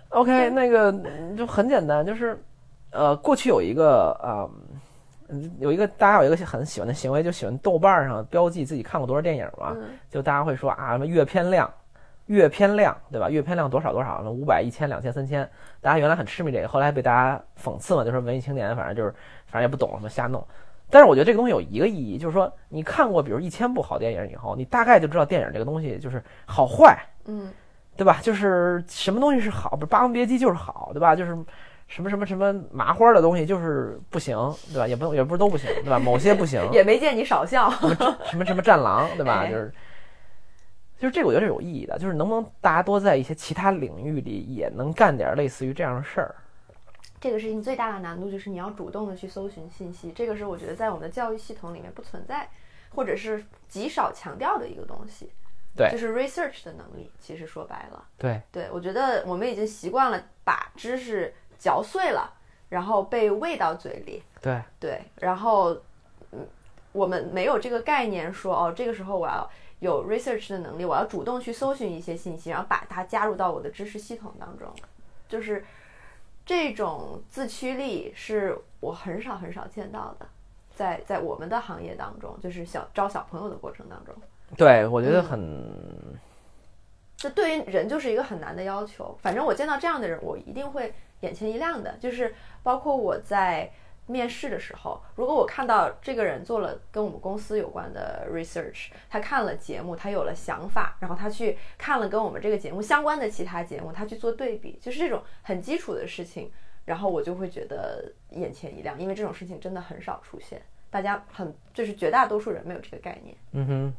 OK 那个就很简单，就是过去有一个大家有一个很喜欢的行为，就喜欢豆瓣上标记自己看过多少电影嘛。就大家会说啊什么阅片量对吧，阅片量多少500、1000、2000、3000，大家原来很痴迷这个，后来被大家讽刺嘛，就说文艺青年反正也不懂什么瞎弄。但是我觉得这个东西有一个意义，就是说你看过比如1000部好电影以后，你大概就知道电影这个东西就是好坏，对吧？就是什么东西是好，比如《霸王别姬》就是好，对吧？就是什么麻花的东西就是不行，对吧？也不是都不行，对吧？某些不行， 也没见你少笑。 什么战狼，对吧？就是这个，我觉得是有意义的，就是能不能大家多在一些其他领域里也能干点类似于这样的事儿。 这个事情最大的难度就是你要主动的去搜寻信息，这个是我觉得在我们的教育系统里面不存在，或者是极少强调的一个东西。 对， 就是 research 的能力。其实说白了， 对， 我觉得我们已经习惯了把知识嚼碎了，然后被喂到嘴里。对，然后我们没有这个概念说这个时候我要有 research 的能力，我要主动去搜寻一些信息，然后把它加入到我的知识系统当中。就是这种自驱力是我很少见到的，在我们的行业当中，就是招小朋友的过程当中。 对，我觉得很， 这对于人就是一个很难的要求。反正我见到这样的人，我一定会眼前一亮的。就是包括我在面试的时候，如果我看到这个人做了跟我们公司有关的 research， 他看了节目，他有了想法，然后他去看了跟我们这个节目相关的其他节目，他去做对比，就是这种很基础的事情，然后我就会觉得眼前一亮，因为这种事情真的很少出现，大家就是绝大多数人没有这个概念。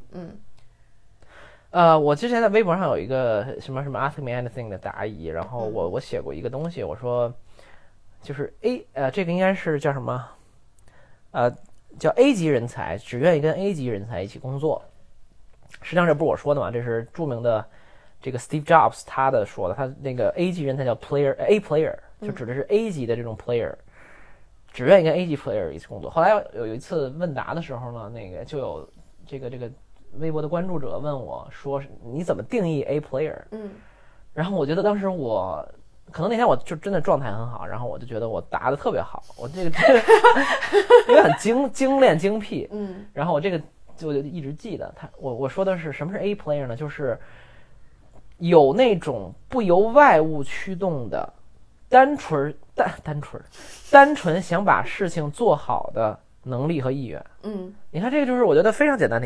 我之前在微博上有一个什么 Ask Me Anything 的答疑，然后我写过一个东西，我说就是这个应该是叫什么叫 A 级人才只愿意跟 A 级人才一起工作。实际上这不是我说的嘛，这是著名的这个 Steve Jobs 他说的，他那个 A 级人才叫 A player， 就指的是 A 级的这种 player，只愿意跟 A 级 player 一起工作。后来有一次问答的时候呢，那个就有这个微博的关注者问我说你怎么定义 A player？ 然后我觉得当时可能那天我就真的状态很好，然后我就觉得我答的特别好，我这个因为很精炼精辟，然后我这个就一直记得我说的是什么是 A player 呢？就是有那种不由外物驱动的单纯想把事情做好的能力和意愿。你看这个就是我觉得非常简单的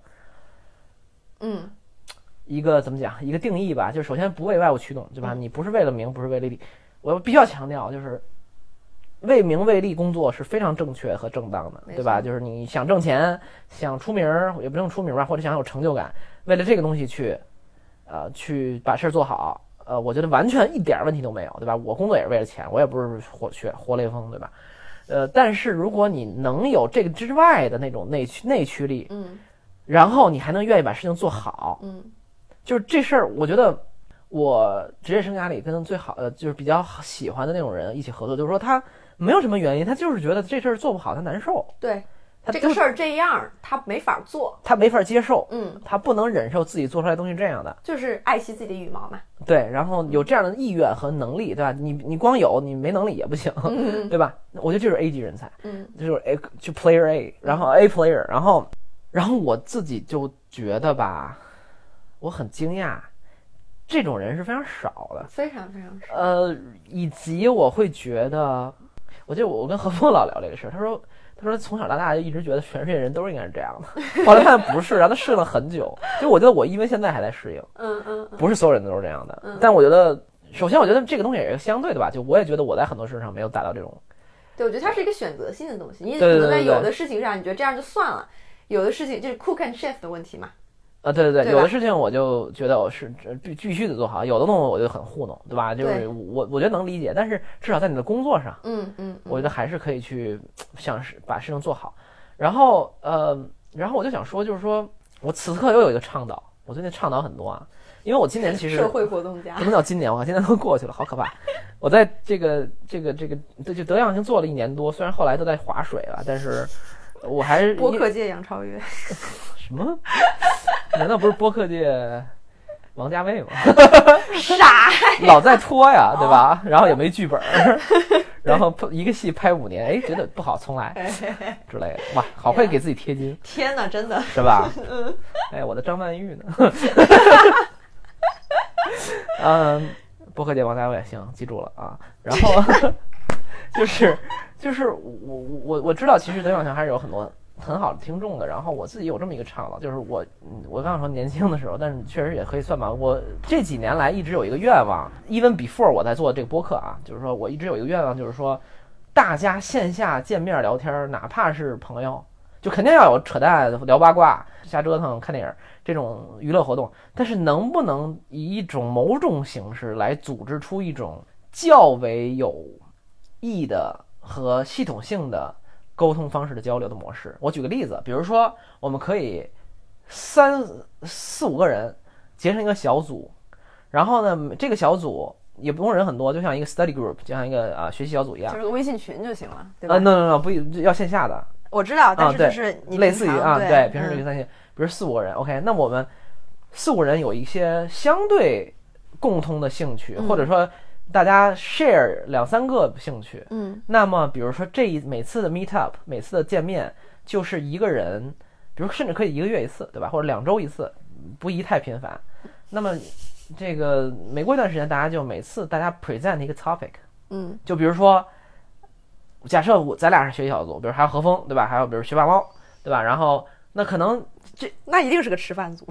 一个怎么讲，一个定义吧，就是首先不为外物驱动，对吧？你不是为了名，不是为了利。我必须要强调，就是为名为利工作是非常正确和正当的，对吧？就是你想挣钱，想出名，也不用出名吧，或者想有成就感，为了这个东西去把事做好，我觉得完全一点问题都没有，对吧？我工作也是为了钱，我也不是活雷锋，对吧？但是如果你能有这个之外的那种内驱力，然后你还能愿意把事情做好，就是这事儿，我觉得我职业生涯里跟最好就是比较喜欢的那种人一起合作，就是说他没有什么原因，他就是觉得这事儿做不好，他难受。 对，这个事儿这样，他没法做， 他没法接受，他不能忍受自己做出来的东西这样的， 就是爱惜自己的羽毛嘛。 对，然后有这样的意愿和能力，对吧？你光有，你没能力也不行，对吧？我觉得这是 A 级人才，就是就 Player A， 然后 A Player， 然后我自己就觉得吧。我很惊讶，这种人是非常少的， 非常非常少。 以及我会觉得，我记得我跟何峰老聊这个事儿，他说从小到大就一直觉得全世界人都应该是这样的，后来发现不是，然后他适应了很久。就我觉得我因为现在还在适应，不是所有人都是这样的。但我觉得，首先我觉得这个东西也是相对的吧，就我也觉得我在很多事上没有达到这种。 对，我觉得它是一个选择性的东西，你可能在有的事情上你觉得这样就算了，有的事情就是 cook and chef 的问题嘛。 对，有的事情我就觉得我是必须得做好，有的东西我就很糊弄，对吧？就是我觉得能理解，但是至少在你的工作上，我觉得还是可以去想把事情做好。然后我就想说，就是说我此刻又有一个倡导，我最近倡导很多啊，因为我今年其实社会活动家不能叫今年，我今年都过去了，好可怕。我在这个就德阳已经做了1年多，虽然后来都在划水了，但是我还是播客界杨超越。 什么？难道不是播客界王家卫吗？ 傻， 老在拖呀，对吧？然后也没剧本，然后一个戏拍5年，觉得不好，重来之类的。哇，好会给自己贴金！ 天哪，真的是吧？我的张曼玉呢？播客界王家卫，行，记住了啊。然后就是我知道，其实德阳还是有很多很好的听众的，然后我自己有这么一个倡导，就是我刚刚说年轻的时候，但是确实也可以算吧。我这几年来一直有一个愿望 ，even before 我在做这个播客啊，就是说我一直有一个愿望，就是说大家线下见面聊天，哪怕是朋友，就肯定要有扯淡、聊八卦、瞎折腾、看电影这种娱乐活动，但是能不能以一种某种形式来组织出一种较为有益的和系统性的沟通方式的交流的模式？我举个例子，比如说我们可以4、5个人结成一个小组，然后呢，这个小组也不用人很多，就像一个 study group， 就像一个学习小组一样， 就是个微信群就行了，对吧 ？No， 不要线下的。 我知道，但是就是你类似于对，平时就比如4、5个人 ，OK， 那我们4、5人有一些相对共通的兴趣，或者说大家 share 2、3个兴趣，那么比如说每次的 meet up， 每次的见面就是一个人，比比如甚至可以1个月一次，对吧？或者2周一次，不宜太频繁。那么这个每过一段时间，大家就每次大家 present 一个 topic， 就比如说，假设咱俩是学习小组，比如还有何峰，对吧？还有比如学霸猫，对吧？然后那可能那一定是个吃饭组，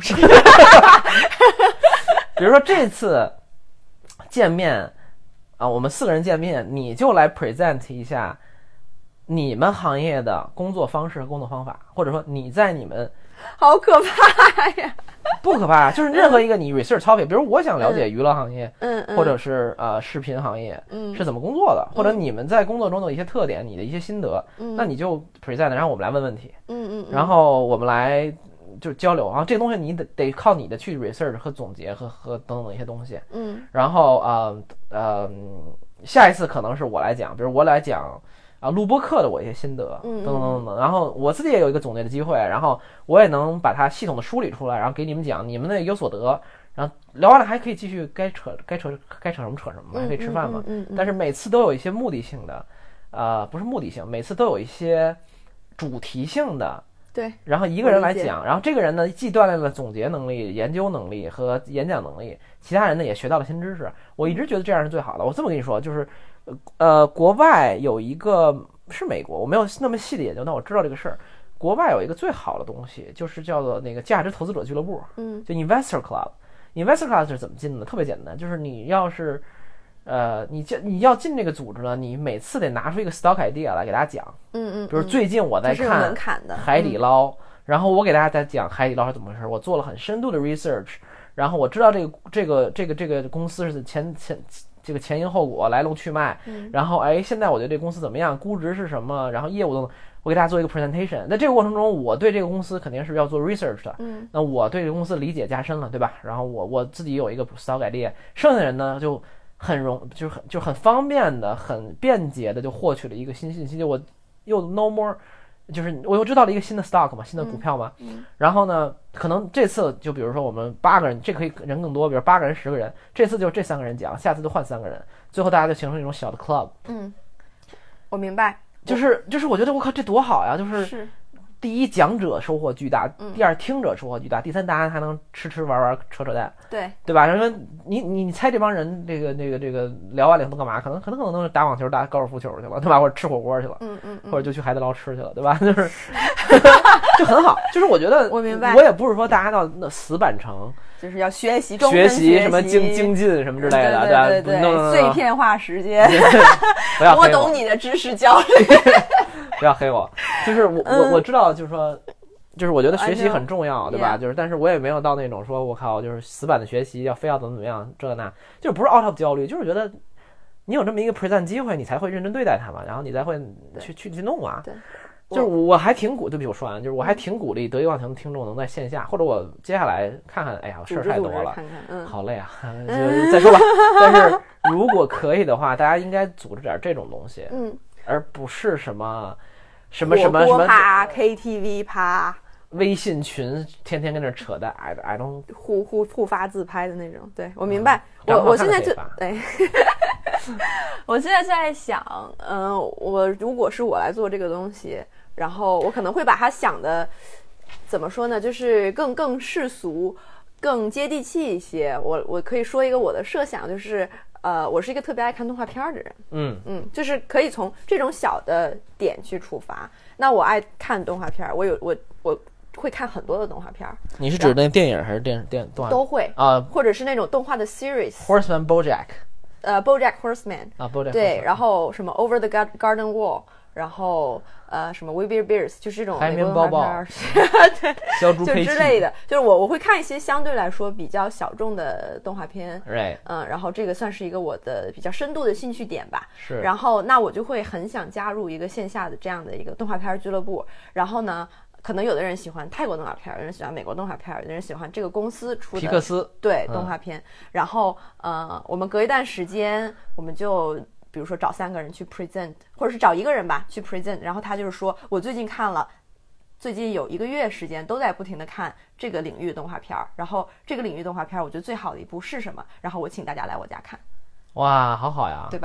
比如说这次见面啊，我们4个人见面，你就来 present 一下你们行业的工作方式和工作方法，或者说你在你们好可怕呀！ 不可怕，就是任何一个你 research topic，比如我想了解娱乐行业，或者是视频行业，是怎么工作的，或者你们在工作中的一些特点，你的一些心得，那你就 present， 然后我们来问问题，然后我们来就交流，然后这个东西你得靠你的去 research 和总结和等等一些东西，然后下一次可能是我来讲，比如我来讲。录播课的我一些心得，等等等等，然后我自己也有一个总结的机会，然后我也能把它系统的梳理出来，然后给你们讲，你们的有所得，然后聊完了还可以继续该扯什么扯什么，还可以吃饭嘛。但是每次都有一些目的性的，不是目的性，每次都有一些主题性的。 对， 然后一个人来讲，然后这个人呢既锻炼了总结能力、研究能力和演讲能力，其他人呢也学到了新知识。我一直觉得这样是最好的。我这么跟你说，就是。国外有一个是美国，我没有那么细的研究，但我知道这个事儿。国外有一个最好的东西，就是叫做那个价值投资者俱乐部，就 Investor Club。Investor Club 是怎么进的？特别简单，就是你要是，你要进这个组织呢，你每次得拿出一个 stock idea 来给大家讲，比如最近我在看海底捞，然后我给大家在讲海底捞是怎么回事，我做了很深度的 research， 然后我知道这个公司是这个前因后果来龙去脉，然后现在我觉得这个公司怎么样，估值是什么，然后业务等等，我给大家做一个 presentation。在这个过程中，我对这个公司肯定是要做 research 的，那我对这个公司理解加深了，对吧？然后我自己有一个 stock idea， 剩下的人呢就就很方便的、很便捷的就获取了一个新信息，就我又 no more。就是我又知道了一个新的 stock 嘛，新的股票嘛，然后呢，可能这次就比如说我们8个人，这可以人更多，比如8个人、10个人，这次就这3个人讲，下次就换3个人，最后大家就形成一种小的 club。 我明白， 就是我觉得我靠这多好呀，就是第一讲者收获巨大，第二听者收获巨大，第三大家还能吃玩扯淡，对吧？然后你猜这帮人这个聊完了以后都干嘛？可能都是打网球、打高尔夫球去了，对吧？或者吃火锅去了，或者就去海底捞吃去了，对吧？就是就很好。就是我觉得我明白， 我也不是说大家要那死板成， 就是要学习什么精进什么之类的， 对，碎片化时间， 不要我懂你的知识焦虑。 不要黑我，就是我知道，就是说，就是我觉得学习很重要，对吧？就是，但是我也没有到那种说我靠，就是死板的学习，非要怎么样，这那，就不是 out of 焦虑，就是觉得你有这么一个 present 机会，你才会认真对待它嘛，然后你才会去弄啊。 对， 就是我还挺对不起我说完，就是我还挺鼓励得意忘形的听众能在线下，或者我接下来看看，哎呀，事儿太多了，好累啊，就再说吧。但是如果可以的话，大家应该组织点这种东西，而不是什么趴 KTV 趴微信群天天跟那扯淡 I don't 互发自拍的那种。对，我明白。我现在就对我现在在想，我如果是我来做这个东西，然后我可能会把它想的怎么说呢，就是更世俗、更接地气一些。我可以说一个我的设想，就是我是一个特别爱看动画片的人，就是可以从这种小的点去出发。那我爱看动画片，我会看很多的动画片。 你是指那电影还是电动画？ 都会啊，或者是那种动画的 series。Horseman BoJack。BoJack Horseman 啊 ，BoJack 对，然后什么 Over the Garden Wall， 然后什么 We Be Bears， 就是这种海绵宝宝， 对，小猪佩奇就之类的。就是我会看一些相对来说比较小众的动画片， right， 然后这个算是一个我的比较深度的兴趣点吧。 是， 然后那我就会很想加入一个线下的这样的一个动画片俱乐部。然后呢，可能有的人喜欢泰国动画片，有人喜欢美国动画片，有的人喜欢这个公司出的皮克斯对动画片。然后我们隔一段时间，我们就比如说找3个人去 present， 或者是找1个人吧去 present， 然后他就是说我最近有1个月时间都在不停的看这个领域动画片，然后这个领域动画片我觉得最好的一部是什么，然后我请大家来我家看。 哇，好好呀， 对吧？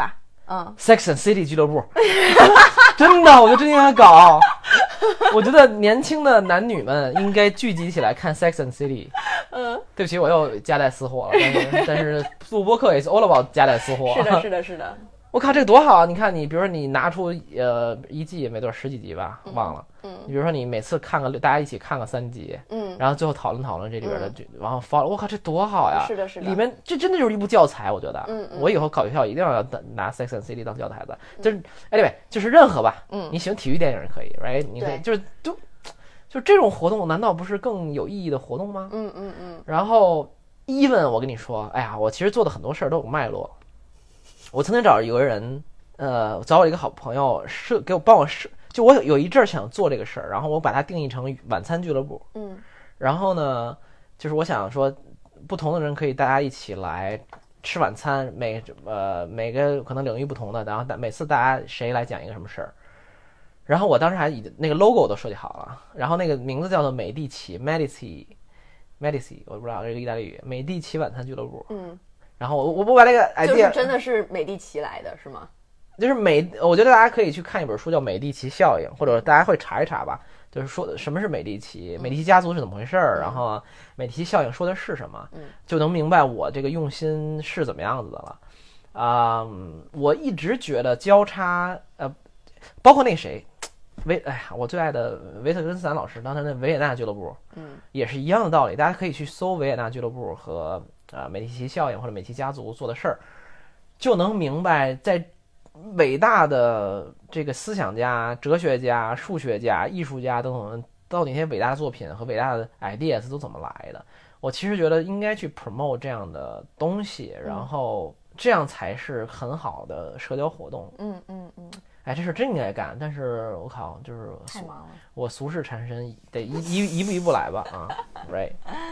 Sex and City 俱乐部，真的，我觉得真应该搞。我觉得年轻的男女们应该聚集起来看 Sex and City。对不起，我又夹带私货了，但是录播课也是 all about 夹带私货。 是的。 我靠，这个多好啊！你看，你比如说你拿出一季没多少10几集吧，忘了。你比如说你每次看个大家一起看个3集，然后最后讨论这里边的，然后发，我靠，这多好呀！ 是的。 里面这真的就是一部教材，我觉得。我以后考学校一定要拿 Sex and City 当教材的，就是 anyway， 就是任何吧，你喜欢体育电影也可以 ，right？ 你可以就这种活动，难道不是更有意义的活动吗？然后 even 我跟你说，哎呀，我其实做的很多事儿都有脉络。我曾经找有个人，找我一个好朋友帮我就我有一阵儿想做这个事儿，然后我把它定义成晚餐俱乐部。然后呢，就是我想说，不同的人可以大家一起来吃晚餐，每个可能领域不同的，然后每次大家谁来讲一个什么事儿。然后我当时还那个 logo 都设计好了，然后那个名字叫做美第奇 Medici， 我不知道这个意大利语，美第奇晚餐俱乐部。然后我把那个 idea 就是真的是美第奇来的是吗？ 就是我觉得大家可以去看一本书叫《美第奇效应》，或者大家会查一查吧，就是说什么是美第奇，美第奇家族是怎么回事儿，然后美第奇效应说的是什么，就能明白我这个用心是怎么样子的了。我一直觉得交叉包括那谁我最爱的维特根斯坦老师当时的维也纳俱乐部，也是一样的道理，大家可以去搜维也纳俱乐部和美第奇效应或者美第奇家族做的事儿，就能明白在伟大的这个思想家、哲学家、数学家、艺术家等等到底那些伟大的作品和伟大的 ideas 都怎么来的。我其实觉得应该去 promote 这样的东西，然后这样才是很好的社交活动。这事真应该干，但是我靠，就是太忙了， 我俗世缠身，得一步一步来吧啊 ，right，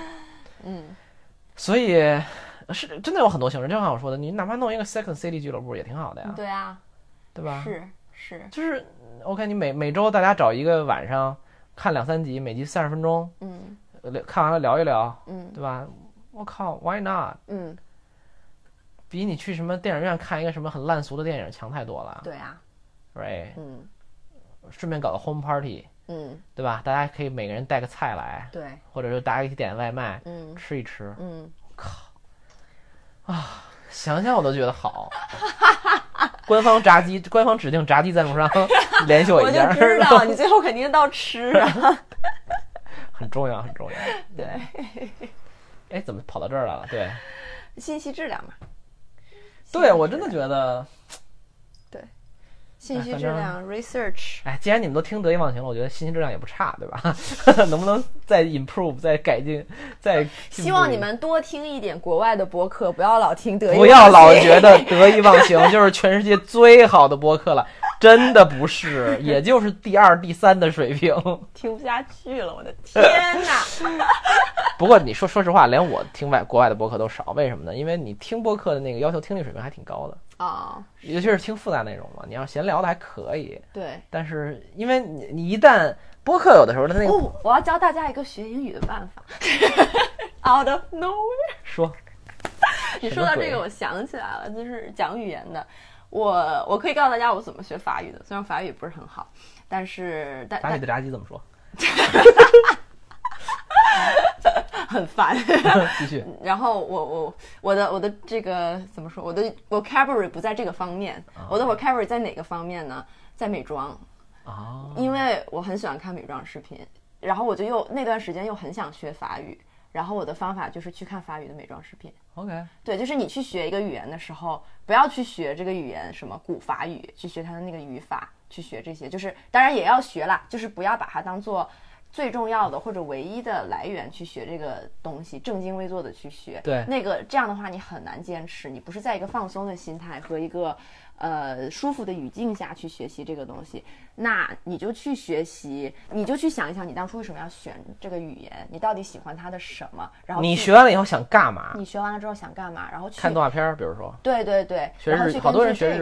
所以是真的有很多形式，就像我说的，你哪怕弄一个 Second City 俱乐部也挺好的呀。 对啊， 对吧？ 是， 就是 OK， 你每周大家找一个晚上看2-3集，每集30分钟，看完了聊一聊，对吧？我靠 ，Why not？比你去什么电影院看一个什么很烂俗的电影强太多了。 对啊。 Right，顺便搞个 home party，对吧？大家可以每个人带个菜来， 对， 或者是大家一起点外卖，吃一吃，靠，想想我都觉得好。官方指定炸鸡赞助商联系我一下， 我就知道你最后肯定到吃啊， 很重要。 对， 怎么跑到这儿来了？对， 信息质量嘛。 对，我真的觉得。 信息质量 research， 既然你们都听得意忘形了，我觉得信息质量也不差，对吧？能不能再 improve， 再改进，再希望你们多听一点国外的播客，不要老听得意忘形， 不要老觉得得意忘形就是全世界最好的播客了，真的不是，也就是第2、第3的水平。 听不下去了，我的天哪！ 不过你说实话，连我听国外的播客都少，为什么呢？因为你听播客的那个要求听力水平还挺高的。尤其是听复杂内容嘛，你要闲聊的还可以， 对。 但是因为你一旦播客有的时候它那个， 我要教大家一个学英语的办法。Out of nowhere， 说， 你说到这个，我想起来了，就是讲语言的，我可以告诉大家我怎么学法语的，虽然法语不是很好，但是法语的炸鸡怎么说？ 很烦。 继续。 然后我的这个怎么说？我的 vocabulary 不在这个方面，我的 vocabulary 在哪个方面呢？在美妆。因为我很喜欢看美妆视频，然后我就那段时间又很想学法语，然后我的方法就是去看法语的美妆视频。 OK， 对，就是你去学一个语言的时候，不要去学这个语言什么古法语，去学它的那个语法，去学这些，就是当然也要学啦，就是不要把它当做最重要的或者唯一的来源去学这个东西，正襟危坐的去学。 对， 那个这样的话你很难坚持，你不是在一个放松的心态和一个舒服的语境下去学习这个东西，那你就去学习，你就去想一想你当初为什么要选这个语言，你到底喜欢它的什么，然后你学完了以后想干嘛？ 你学完了之后想干嘛？然后去看动画片，比如说。 对， 学好多人学日文。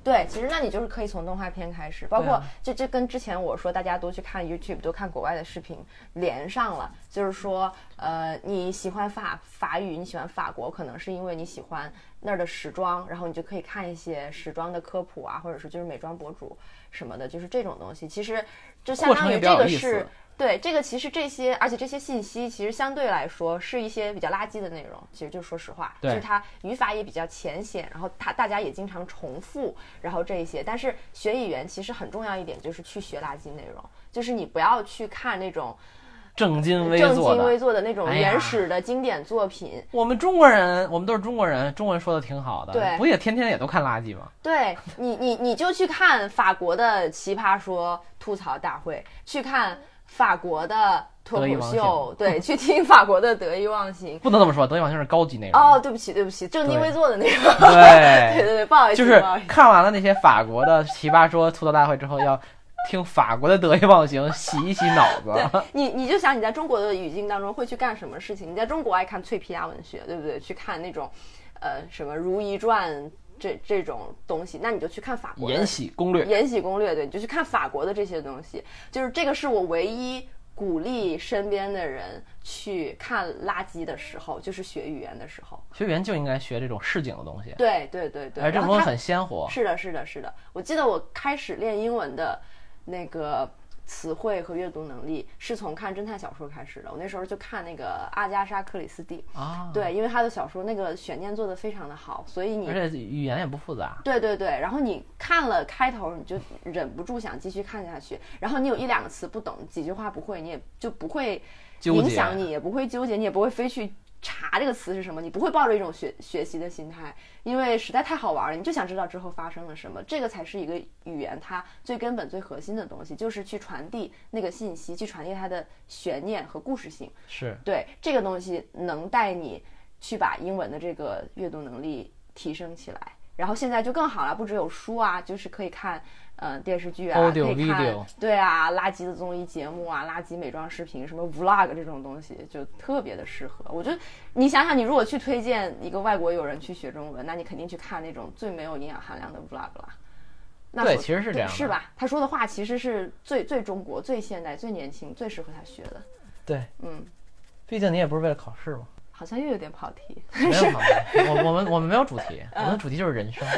对，其实那你就是可以从动画片开始，包括这跟之前我说大家多去看 YouTube 多看国外的视频连上了，就是说你喜欢法语，你喜欢法国，可能是因为你喜欢那儿的时装，然后你就可以看一些时装的科普啊，或者是就是美妆博主什么的，就是这种东西，其实就相当于这个是对，这个其实这些，而且这些信息其实相对来说是一些比较垃圾的内容，其实就是说实话，就是它语法也比较浅显，然后大家也经常重复，然后这一些。但是学语言其实很重要一点就是去学垃圾内容，就是你不要去看那种正襟危坐的那种原始的经典作品。 我们中国人，我们都是中国人，中文说的挺好的， 对， 不也天天也都看垃圾吗？ 对，你就去看法国的奇葩说吐槽大会，去看法国的脱口秀，对，去听法国的得意忘形。 不能这么说，得意忘形是高级内容。 哦，对不起，正襟危坐的内容。 对， 不好意思， 就是看完了那些法国的奇葩说吐槽大会之后，要听法国的得意忘形，洗一洗脑子。 你就想你在中国的语境当中会去干什么事情？你在中国爱看脆皮鸭文学，对不对？去看那种什么《如懿传》。这种东西，那你就去看法国的延禧攻略， 对，你就去看法国的这些东西。就是这个是我唯一鼓励身边的人去看垃圾的时候，就是学语言的时候。 学语言就应该学这种市井的东西。 对， 而这种东西很鲜活。 是的。我记得我开始练英文的那个词汇和阅读能力是从看侦探小说开始的。我那时候就看那个阿加莎·克里斯蒂啊，对，因为他的小说那个悬念做得非常的好，所以而且语言也不复杂。 对，然后你看了开头，你就忍不住想继续看下去。然后你有一两个词不懂，几句话不会，你也就不会影响你，也不会纠结，你也不会非去查这个词是什么，你不会抱着一种学习的心态，因为实在太好玩了，你就想知道之后发生了什么。这个才是一个语言它最根本最核心的东西，就是去传递那个信息，去传递它的悬念和故事性。 是对，这个东西能带你去把英文的这个阅读能力提升起来。然后现在就更好了，不只有书啊，就是可以看电视剧啊，可以看对啊，垃圾的综艺节目啊，垃圾美妆视频，什么 vlog 这种东西就特别的适合。我觉得你想想，你如果去推荐一个外国友人去学中文，那你肯定去看那种最没有营养含量的 vlog 了。那对，其实是这样的， 是吧？他说的话其实是最中国、最现代、最年轻、最适合他学的。 对，毕竟你也不是为了考试嘛。 好像又有点跑题。 没有跑题，我们没有主题，我们的主题就是人生。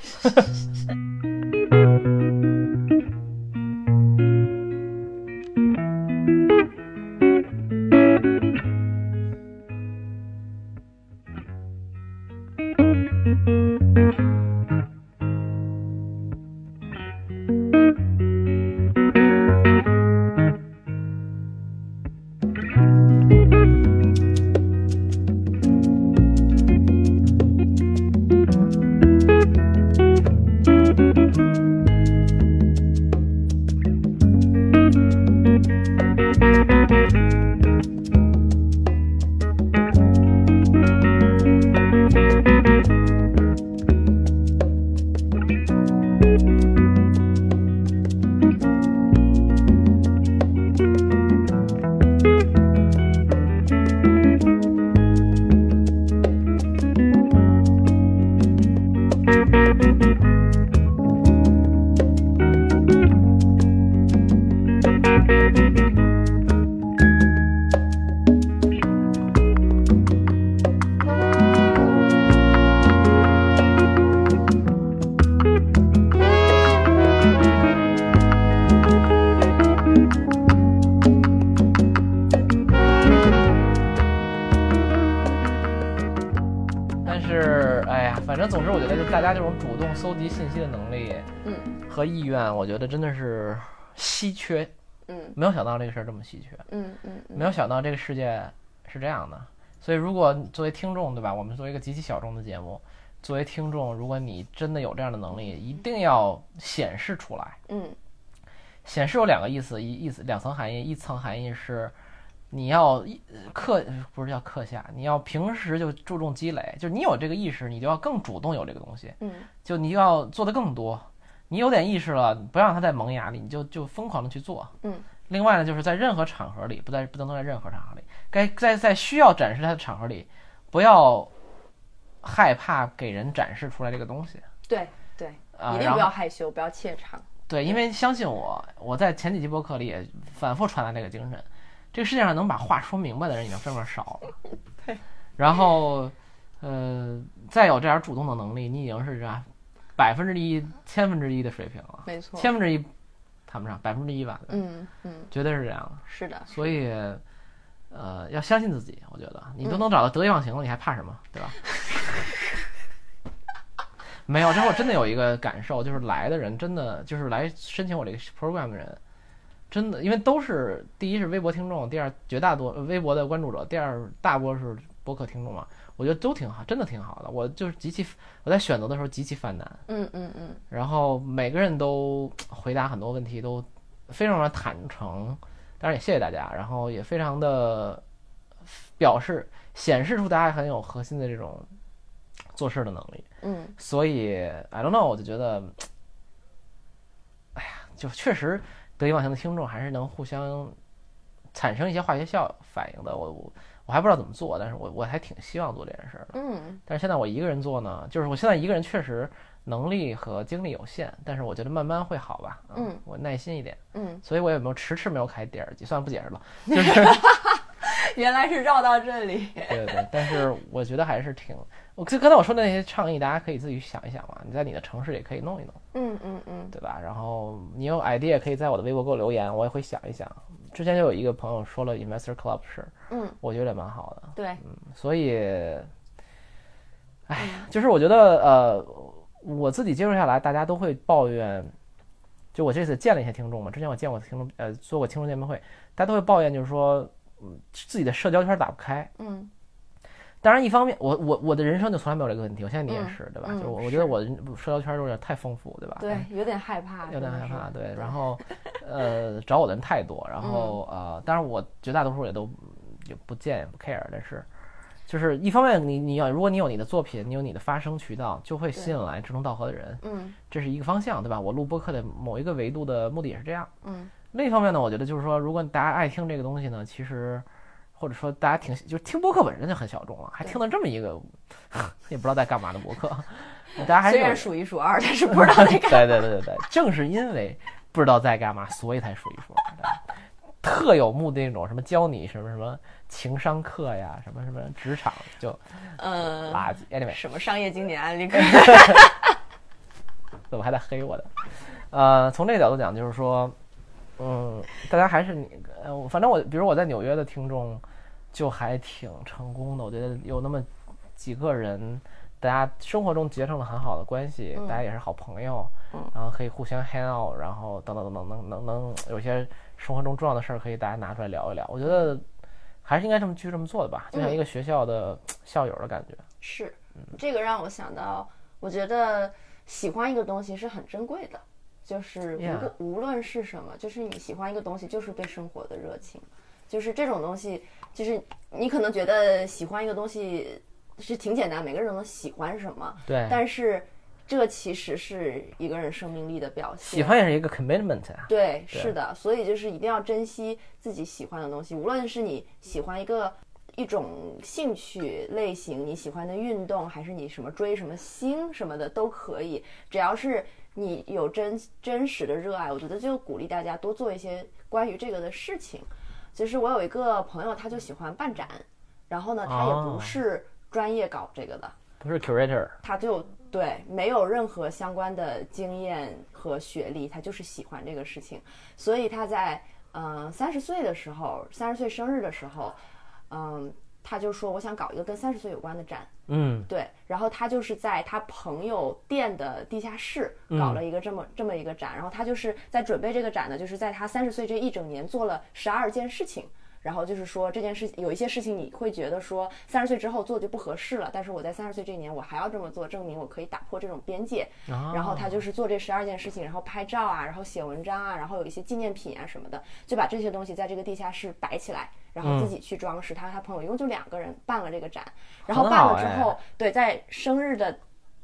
大家这种主动搜集信息的能力，和意愿，我觉得真的是稀缺。没有想到这个事儿这么稀缺。没有想到这个世界是这样的。所以，如果作为听众，对吧？我们作为一个极其小众的节目，作为听众，如果你真的有这样的能力，一定要显示出来。显示有两个意思，两层含义。一层含义是你要不是叫课下，你要平时就注重积累，就是你有这个意识，你就要更主动有这个东西，就你就要做得更多。你有点意识了，不让它在萌芽里，你就疯狂的去做。另外呢，就是在任何场合里，不能在任何场合里，该在需要展示它的场合里，不要害怕给人展示出来这个东西。 对， 一定不要害羞，不要怯场。 对，因为相信我在前几期播客里也反复传达这个精神，这个世界上能把话说明白的人已经这么少了。 对。 然后，再有这样主动的能力，你已经是这1%、1/1000的水平了。 没错。 1/1000谈不上1%吧。绝对是这样的。 是的。 所以，要相信自己。我觉得你都能找到得意忘形了，你还怕什么？对吧？没有，这我真的有一个感受，就是来的人真的就是来申请我这个 program 的人，真的因为都是第一是微博听众，第二绝大多微博的关注者，第二大多是播客听众嘛，我觉得都挺好，真的挺好的。我在选择的时候极其犯难，然后每个人都回答很多问题都非常的坦诚，当然也谢谢大家，然后也非常的显示出大家很有核心的这种做事的能力。所以 I don't know， 我就觉得，哎呀，就确实得意忘形的听众还是能互相产生一些化学反应的。我还不知道怎么做，但是我还挺希望做这件事的。但是现在我一个人做呢，就是我现在一个人确实能力和精力有限，但是我觉得慢慢会好吧。我耐心一点。所以我也迟没有开第二季，算了不解释了，就是。 原来是绕到这里。 对，但是我觉得还是刚才我说的那些倡议，大家可以自己想一想嘛。你在你的城市也可以弄一弄，对吧？然后你有 idea 可以在我的微博给我留言，我也会想一想。之前就有一个朋友说了 Investor Club 是，我觉得也蛮好的。 对， 所以，哎呀，就是我觉得我自己接触下来，大家都会抱怨。就我这次见了一些听众嘛，之前我见过听众，做过听众见面会，大家都会抱怨，就是说。自己的社交圈打不开。当然一方面我的人生就从来没有这个问题，我现在你也是，对吧？就是我觉得我的社交圈有点太丰富，对吧？ 对，有点害怕。 对。然后找我的人太多，然后当然我绝大多数也都不见也不 care， 但是就是一方面你要如果你有你的作品，你有你的发声渠道，就会吸引来志同道合的人。这是一个方向，对吧？我录播客的某一个维度的目的也是这样。另一方面呢，我觉得就是说，如果大家爱听这个东西呢，其实或者说大家就是听播客本身就很小众了，还听到这么一个也不知道在干嘛的播客，大家还是虽然数一数二，但是不知道在干嘛。 对，正是因为不知道在干嘛，所以才数一数二。特有目的那种什么教你什么情商课呀，什么职场就垃圾。Anyway， 什么商业经典案例课？ 怎么还在黑我的？从这个角度讲，就是说。大家还是反正比如我在纽约的听众就还挺成功的，我觉得有那么几个人，大家生活中结成了很好的关系，大家也是好朋友，然后可以互相 hang out， 然后等能有些生活中重要的事儿可以大家拿出来聊一聊。我觉得还是应该这么做的吧，就像一个学校的校友的感觉。 是，这个让我想到，我觉得喜欢一个东西是很珍贵的。就是无论是什么，就是你喜欢一个东西，就是对生活的热情，就是这种东西，就是你可能觉得喜欢一个东西是挺简单，每个人都能喜欢什么， 对， 但是这其实是一个人生命力的表现。 喜欢也是一个 commitment 啊。 对，是的，所以就是一定要珍惜自己喜欢的东西，无论是你喜欢一种兴趣类型，你喜欢的运动，还是你追什么星什么的都可以，只要是你有真实的热爱，我觉得就鼓励大家多做一些关于这个的事情。就是我有一个朋友，他就喜欢办展，然后呢，他也不是专业搞这个的， 不是 curator， 他就对没有任何相关的经验和学历，他就是喜欢这个事情。所以他在30岁的时候，30岁生日的时候，他就说我想搞一个跟30岁有关的展。对，然后他就是在他朋友店的地下室搞了一个这么一个展，然后他就是在准备这个展呢，就是在他30岁这一整年做了12件事情。然后就是说这件事有一些事情你会觉得说30岁之后做就不合适了，但是我在30岁这一年我还要这么做，证明我可以打破这种边界。然后他就是做这12件事情，然后拍照啊，然后写文章啊，然后有一些纪念品啊什么的，就把这些东西在这个地下室摆起来，然后自己去装饰。他朋友一共就2个人办了这个展，然后办了之后，对，在生日的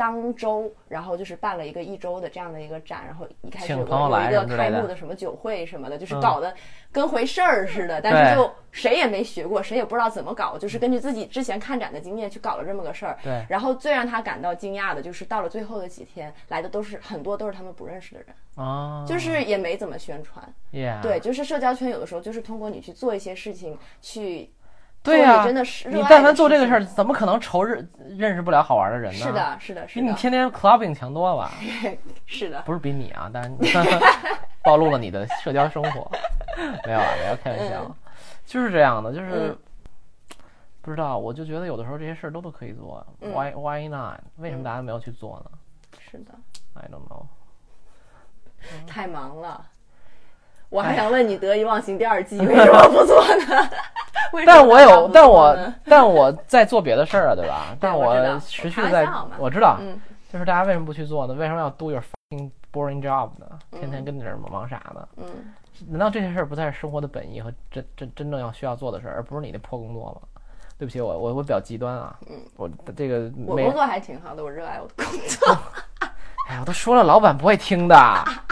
当周，然后就是办了一个1周的这样的一个展，然后一开始有一个开幕的什么酒会什么的，就是搞得跟回事儿似的，但是就谁也没学过，谁也不知道怎么搞，就是根据自己之前看展的经验去搞了这么个事儿。 对。 然后最让他感到惊讶的就是到了最后的几天来的很多都是他们不认识的人，就是也没怎么宣传。对，就是社交圈有的时候就是通过你去做一些事情去。 对呀， 真的是你但凡做这个事儿，怎么可能认识不了好玩的人呢？ 是的， 比你天天 clubbing 强多了。 是的， 不是比你啊，当然暴露了你的社交生活。没有啊，没有，开玩笑，就是这样的，就是不知道，我就觉得有的时候这些事儿都可以做，why not？ 为什么大家没有去做呢？ 是的 ，I don't know， 太忙了。我还想问你得意忘形第2季为什么不做呢？ 但我在做别的事儿啊，对吧？但我持续在，我知道，就是大家为什么不去做呢？为什么要 do your fucking boring job 呢？天天跟着忙啥呢？难道这些事儿不再是生活的本意和真正需要做的事儿，而不是你的破工作吗？对不起，我比较极端啊。我这个我工作还挺好的，我热爱我的工作。 哎呀，我都说了，老板不会听的。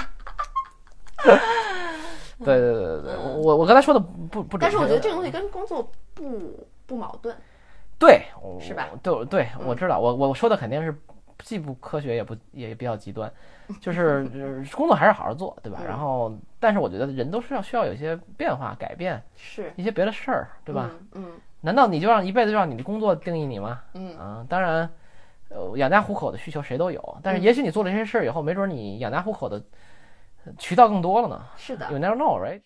对，我刚才说的不， 但是我觉得这个东西跟工作不矛盾， 对， 是吧？ 对，我知道，我说的肯定是既不科学也比较极端，就是工作还是好好做，对吧？然后，但是我觉得人都是需要有一些变化、改变， 是一些别的事儿，对吧？难道你就一辈子就让你的工作定义你吗？当然，养家糊口的需求谁都有，但是也许你做了这些事儿以后，没准你养家糊口的渠道更多了呢。 是的 ，You never know, right？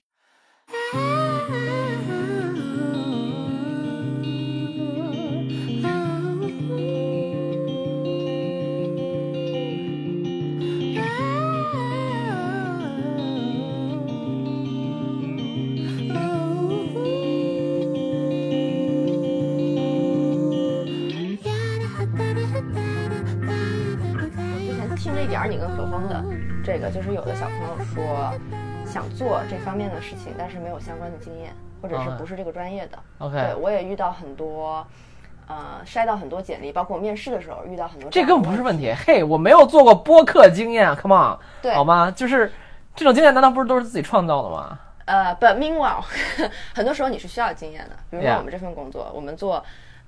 听了一点你跟何峰的这个，就是有的小朋友说想做这方面的事情，但是没有相关的经验，或者是不是这个专业的。 OK， 对，我也遇到很多，筛到很多简历，包括我面试的时候遇到很多。 这根本不是问题。嘿，我没有做过播客经验 ，Come on， 对， 好吗？就是这种经验，难道不是都是自己创造的吗 ？But meanwhile， 很多时候你是需要经验的。比如说我们这份工作，我们做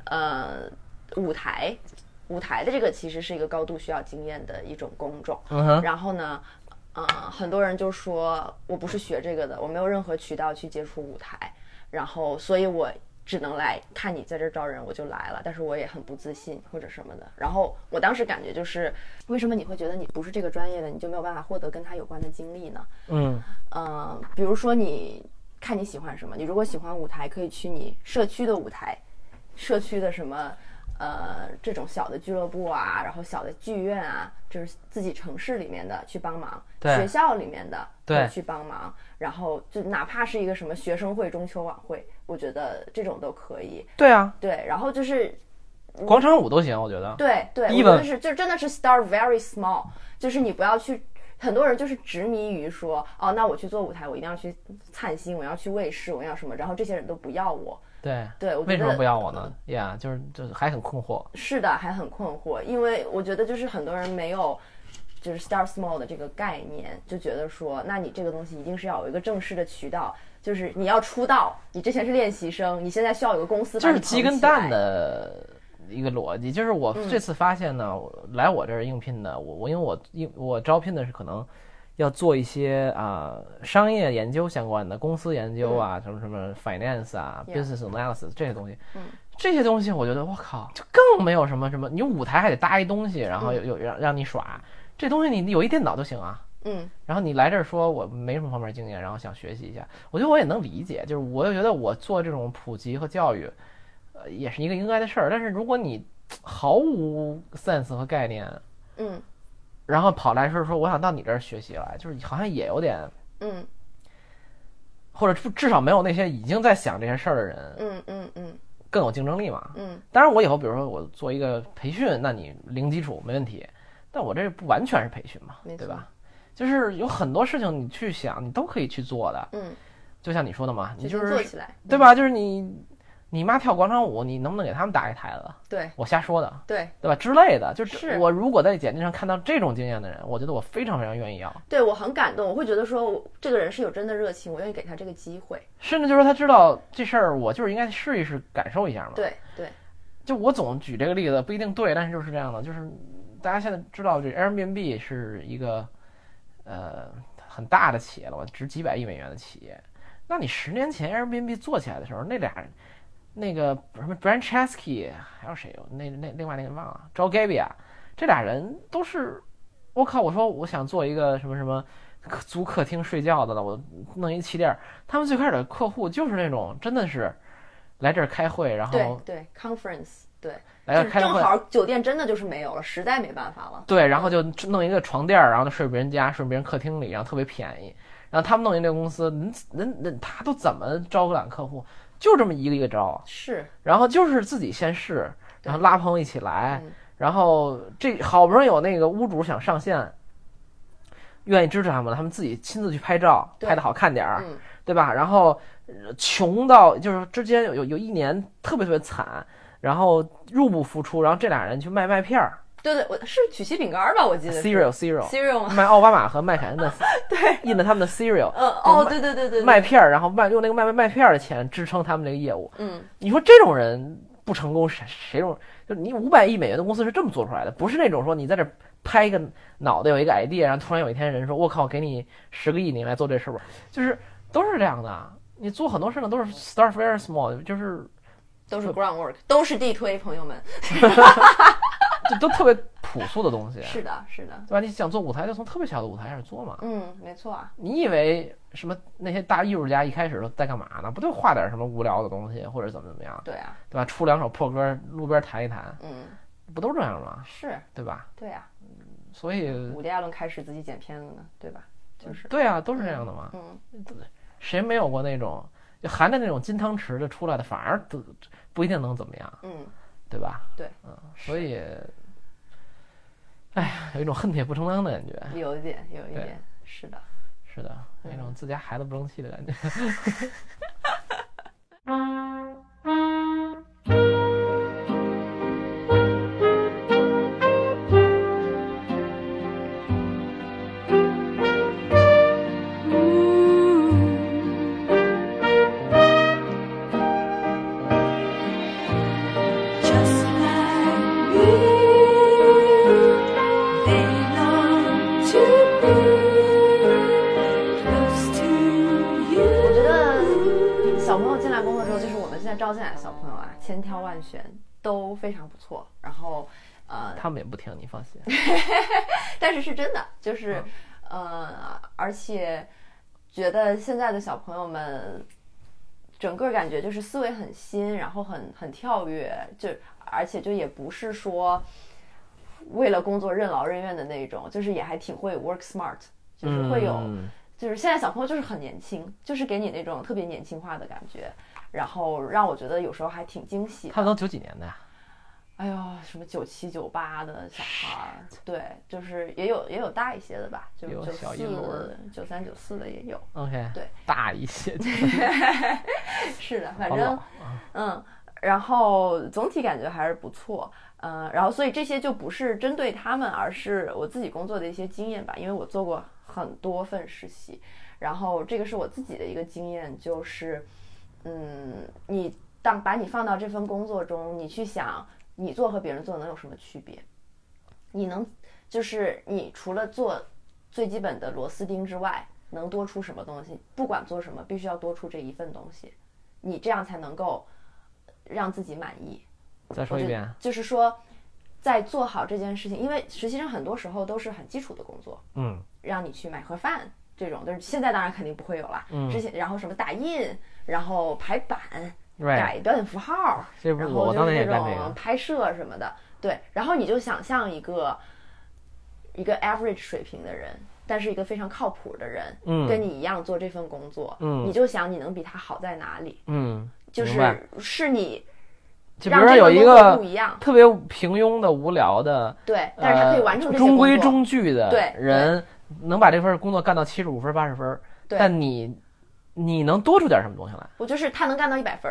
舞台的这个其实是一个高度需要经验的一种工种。然后呢，很多人就说我不是学这个的，我没有任何渠道去接触舞台，然后所以我只能来看你在这招人，我就来了，但是我也很不自信或者什么的。然后我当时感觉就是，为什么你会觉得你不是这个专业的，你就没有办法获得跟他有关的经历呢？比如说你看你喜欢什么，你如果喜欢舞台，可以去你社区的舞台，社区的什么这种小的俱乐部啊，然后小的剧院啊，就是自己城市里面的去帮忙，学校里面的去帮忙，然后就哪怕是一个什么学生会、中秋晚会，我觉得这种都可以。 对啊， 对，然后就是广场舞都行，我觉得。 对，我觉得是就真的是 start very small， 就是你不要去。很多人就是执迷于说，那我去做舞台，我一定要去灿星，我要去卫视，我要什么，然后这些人都不要我。对， 为什么不要我呢？就是还很困惑。 是的，还很困惑，因为我觉得就是很多人没有就是 start small 的这个概念，就觉得说，那你这个东西一定是要有一个正式的渠道，就是你要出道，你之前是练习生，你现在需要有个公司把你捧起来。 就是鸡跟蛋的一个逻辑，就是我这次发现呢，来我这儿应聘的，因为我招聘的是可能要做一些商业研究相关的公司研究啊，什么 finance 啊 business analysis 这些东西，这些东西我觉得我靠，就更没有什么你舞台还得搭一东西，然后有让你耍，这东西你有一电脑就行啊。然后你来这儿说我没什么方面经验，然后想学习一下，我觉得我也能理解，就是我就觉得我做这种普及和教育也是一个应该的事儿，但是如果你毫无 sense 和概念，然后跑来说我想到你这儿学习来，就是好像也有点，或者至少没有那些已经在想这些事儿的人，更有竞争力嘛。当然我以后比如说我做一个培训，那你零基础没问题，但我这不完全是培训嘛，对吧？就是有很多事情你去想，你都可以去做的。就像你说的嘛，你就是做起来， 对吧？就是你你妈跳广场舞，你能不能给他们搭一台子？ 对， 我瞎说的， 对吧？之类的，就是我如果在简历上看到这种经验的人，我觉得我非常非常愿意要。 对，我很感动，我会觉得说这个人是有真的热情，我愿意给他这个机会。 甚至就是说他知道这事儿，我就是应该试一试，感受一下嘛。 对对， 就我总举这个例子不一定对，但是就是这样的，就是大家现在知道这 Airbnb 是一个很大的企业了，值几百亿美元的企业。那你10年前 Airbnb 做起来的时候，那俩人。那个什么 Brian Chesky 还有谁有另外那个忘了 Joe Gebbia， 这俩人都是我靠，我说我想做一个什么什么租客厅睡觉的了，我弄一气垫。他们最开始的客户就是那种真的是来这儿开会，然后对 conference 对来这开会， 正好酒店真的就是没有了，实在没办法了。 对，然后就弄一个床垫，然后就睡别人家，睡别人客厅里，然后特别便宜。然后他们弄一个公司，他都怎么招揽客户？就这么一个一个招， 是， 然后就是自己先试，然后拉朋友一起来，然后这好不容易有那个屋主想上线，愿意支持他们，他们自己亲自去拍照，拍的好看点儿，对吧？然后穷到就是之间有一年特别特别惨，然后入不敷出，然后这俩人去卖麦片儿。 对，我是曲奇饼干吧，我记得 cereal 卖奥巴马和麦凯恩的对印的他们的 cereal， 对麦片儿，然后用那个麦片儿的钱支撑他们这个业务。你说这种人不成功，谁种就你500亿美元的公司是这么做出来的，不是那种说你在这拍一个脑袋有一个 idea， 然后突然有一天人说我靠，给你10个亿你来做这事吧，就是都是这样的。你做很多事呢都是 start very small， 都是 groundwork， 都是地推，朋友们。 这都特别朴素的东西。 是的， 对吧？你想做舞台，就从特别小的舞台开始做嘛。 没错啊。 你以为什么那些大艺术家一开始都在干嘛呢？不就画点什么无聊的东西，或者怎么样？ 对啊， 对吧？出2首破歌，路边弹一弹，不都这样吗？ 是， 对吧？ 对啊。 所以伍迪·艾伦开始自己剪片子呢，对吧？就是对啊，都是这样的嘛。谁没有过那种就含着那种金汤匙的出来的，反而不一定能怎么样。对吧？ 对， 所以，哎呀，有一种恨铁不成钢的感觉。 有一点，是的， 有一种自家孩子不争气的感觉。 招进来的小朋友啊，千挑万选都非常不错。然后， 他们也不听，你放心。 但是是真的，就是而且觉得现在的小朋友们，整个感觉就是思维很新，然后很跳跃，而且也不是说为了工作任劳任怨的那种，就是也还挺会 work smart， 就是会有，就是现在小朋友就是很年轻，就是给你那种特别年轻化的感觉。然后让我觉得有时候还挺惊喜的。 他们都90几年的呀？ 哎呦，什么97、98的小孩，对，就是也有大一些的吧，就94、93、94的也有。 OK， 对， 大一些。 是的，反正然后总体感觉还是不错。然后所以这些就不是针对他们，而是我自己工作的一些经验吧，因为我做过很多份实习，然后这个是我自己的一个经验，就是。你把你放到这份工作中，你去想你做和别人做能有什么区别？就是你除了做最基本的螺丝钉之外，能多出什么东西？不管做什么，必须要多出这一份东西，你这样才能够让自己满意。 再说一遍， 就是说，在做好这件事情，因为实习生很多时候都是很基础的工作，让你去买盒饭。这种就是现在当然肯定不会有了，之前然后什么打印，然后排版，改段符号，然后就是这种拍摄什么的，对，然后你就想象一个 average 水平的人，但是一个非常靠谱的人，跟你一样做这份工作，你就想你能比他好在哪里，就是你让这份工作不一样， 特别平庸的、无聊的， 对，但是他可以完成这些中规中矩的人。 对， 能把这份工作干到75分、80分，但你能多出点什么东西来？ 我就是他能干到100分，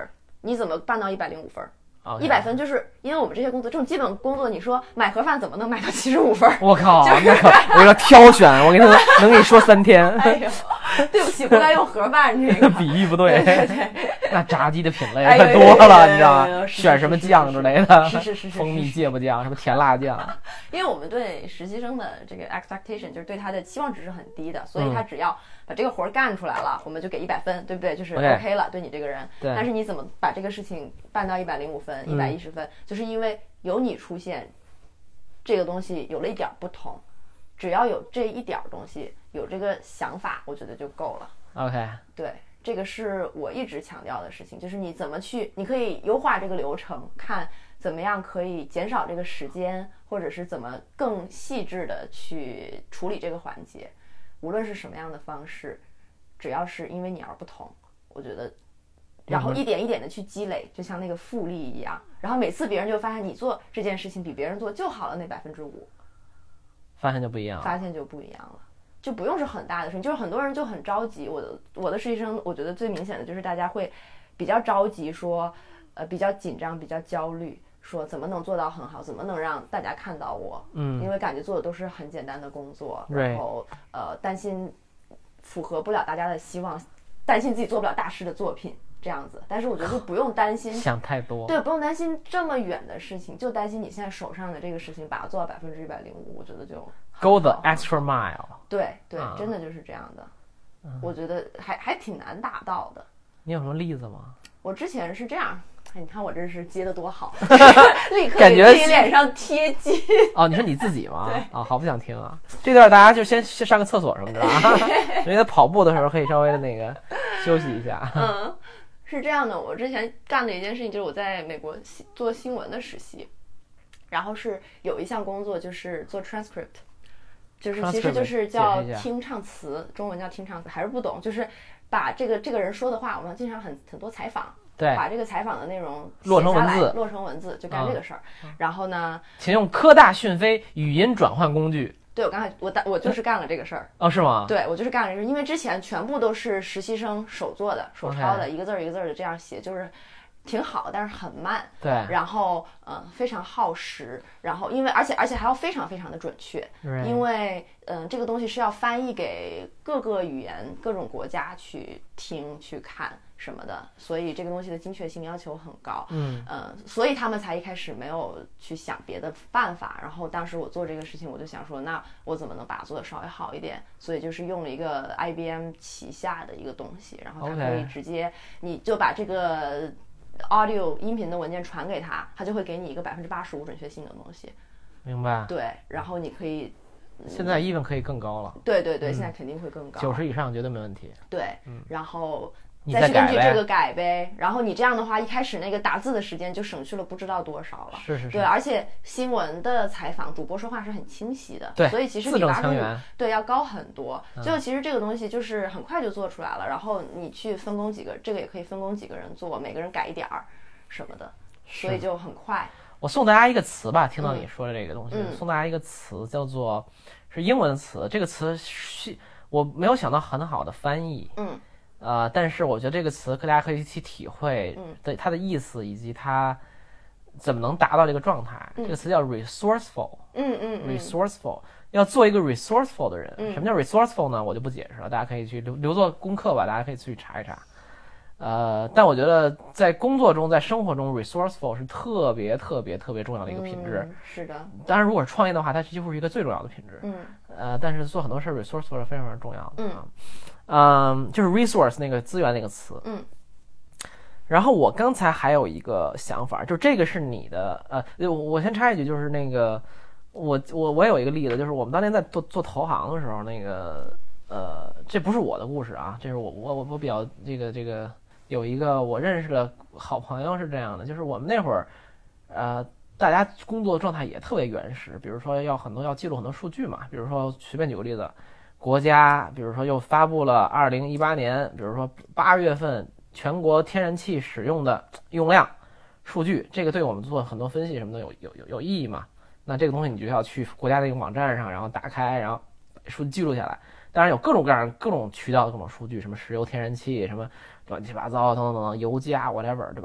你怎么办到105分？100分就是因为我们这些工作，这种基本工作，你说买盒饭怎么能买到75分？ 我靠， 就是那可我要挑选，我跟你说，能跟你说3天。 哎呦，对不起，不该用盒饭这个比喻不对。 对对对， 那炸鸡的品类可多了，你知道吗？选什么酱之类的， 是蜂蜜芥末酱，什么甜辣酱。 因为我们对实习生的这个 expectation 就是对他的期望值是很低的，所以他只要把这个活干出来了，我们就给100分，对不对？就是 OK 了，对你这个人。但是你怎么把这个事情办到105分、110分，就是因为有你出现，这个东西有了一点不同，只要有这一点东西，有这个想法，我觉得就够了。 OK， 对，这个是我一直强调的事情，就是你怎么去，你可以优化这个流程，看怎么样可以减少这个时间，或者是怎么更细致的去处理这个环节，无论是什么样的方式，只要是因为你而不同，我觉得，然后一点一点的去积累，就像那个复利一样，然后每次别人就发现你做这件事情比别人做就好了那5%， 发现就不一样了， 发现就不一样了。就不用是很大的事情，就是很多人就很着急。我的实习生，我觉得最明显的就是大家会比较着急说，比较紧张，比较焦虑，说怎么能做到很好，怎么能让大家看到我，因为感觉做的都是很简单的工作，然后担心符合不了大家的希望，担心自己做不了大师的作品这样子。但是我觉得就不用担心想太多， 对，不用担心这么远的事情，就担心你现在手上的这个事情，把它做到105%，我觉得就 Go the extra mile。 对对，真的就是这样的。我觉得还挺难达到的。 你有什么例子吗？ 我之前是这样，你看我这是接的多好，立刻给自己脸上贴金。 哦，你说你自己吗？啊，好不想听啊。这段大家就先上个厕所什么的啊，因为他跑步的时候可以稍微的那个休息一下。 是这样的，我之前干的一件事情就是我在美国做新闻的实习，然后是有一项工作就是做 transcript。就是其实就是叫听唱词，中文叫听唱词，还是不懂，就是把这个人说的话，我们经常很多采访， 对， 把这个采访的内容落成文字， 落成文字就干这个事儿。然后呢， 请用科大讯飞语音转换工具。 对，我刚才我就是干了这个事儿。 哦，是吗？ 对，我就是干了这个事儿，因为之前全部都是实习生手做的、手抄的，一个字一个字的这样写，就是挺好，但是很慢。 对， 然后非常耗时，然后因为而且还要非常非常的准确，因为这个东西是要翻译给各个语言、各种国家去听、去看什么的，所以这个东西的精确性要求很高。所以他们才一开始没有去想别的办法。然后当时我做这个事情，我就想说，那我怎么能把它做得稍微好一点？所以就是用了一个 IBM 旗下的一个东西，然后它可以直接，你就把这个audio 音频的文件传给他，他就会给你一个85%准确性的东西。 明白。 对，然后你可以现在 even 可以更高了。 对对对，现在肯定会更高 ，90以上绝对没问题。 对，然后再根据这个改呗。然后你这样的话，一开始那个打字的时间就省去了不知道多少了。 是。 对，而且新闻的采访，主播说话是很清晰的， 对， 所以其实字正腔圆， 对，要高很多。最后其实这个东西就是很快就做出来了，然后你去分工几个，这个也可以分工几个人做，每个人改一点儿什么的，所以就很快。 我送大家一个词吧，听到你说的这个东西，送大家一个词叫做是英文的词，这个词我没有想到很好的翻译，但是我觉得这个词大家可以去体会对它的意思以及它怎么能达到这个状态。这个词叫 resourceful， resourceful， 要做一个 resourceful 的人。什么叫 resourceful 呢？我就不解释了，大家可以去留作功课吧，大家可以去查一查。但我觉得在工作中，在生活中 resourceful 是特别重要的一个品质。 是的。 当然，如果是创业的话，它几乎是一个最重要的品质。但是做很多事 resourceful 是非常重要的。就是 resource 那个资源那个词。然后我刚才还有一个想法，就这个是你的我先插一句，就是那个我有一个例子，就是我们当年在做投行的时候，那个这不是我的故事啊，这是我比较这个有一个我认识的好朋友是这样的，就是我们那会儿大家工作状态也特别原始，比如说要记录很多数据嘛，比如说随便举个例子，国家比如说又发布了2018年，比如说8月份全国天然气使用的用量数据，这个对我们做很多分析什么的有意义嘛？那这个东西你就要去国家的一个网站上，然后打开，然后数据记录下来。当然有各种各样各种渠道的各种数据，什么石油、天然气，什么乱七八糟等等，油价 whatever， 对吧？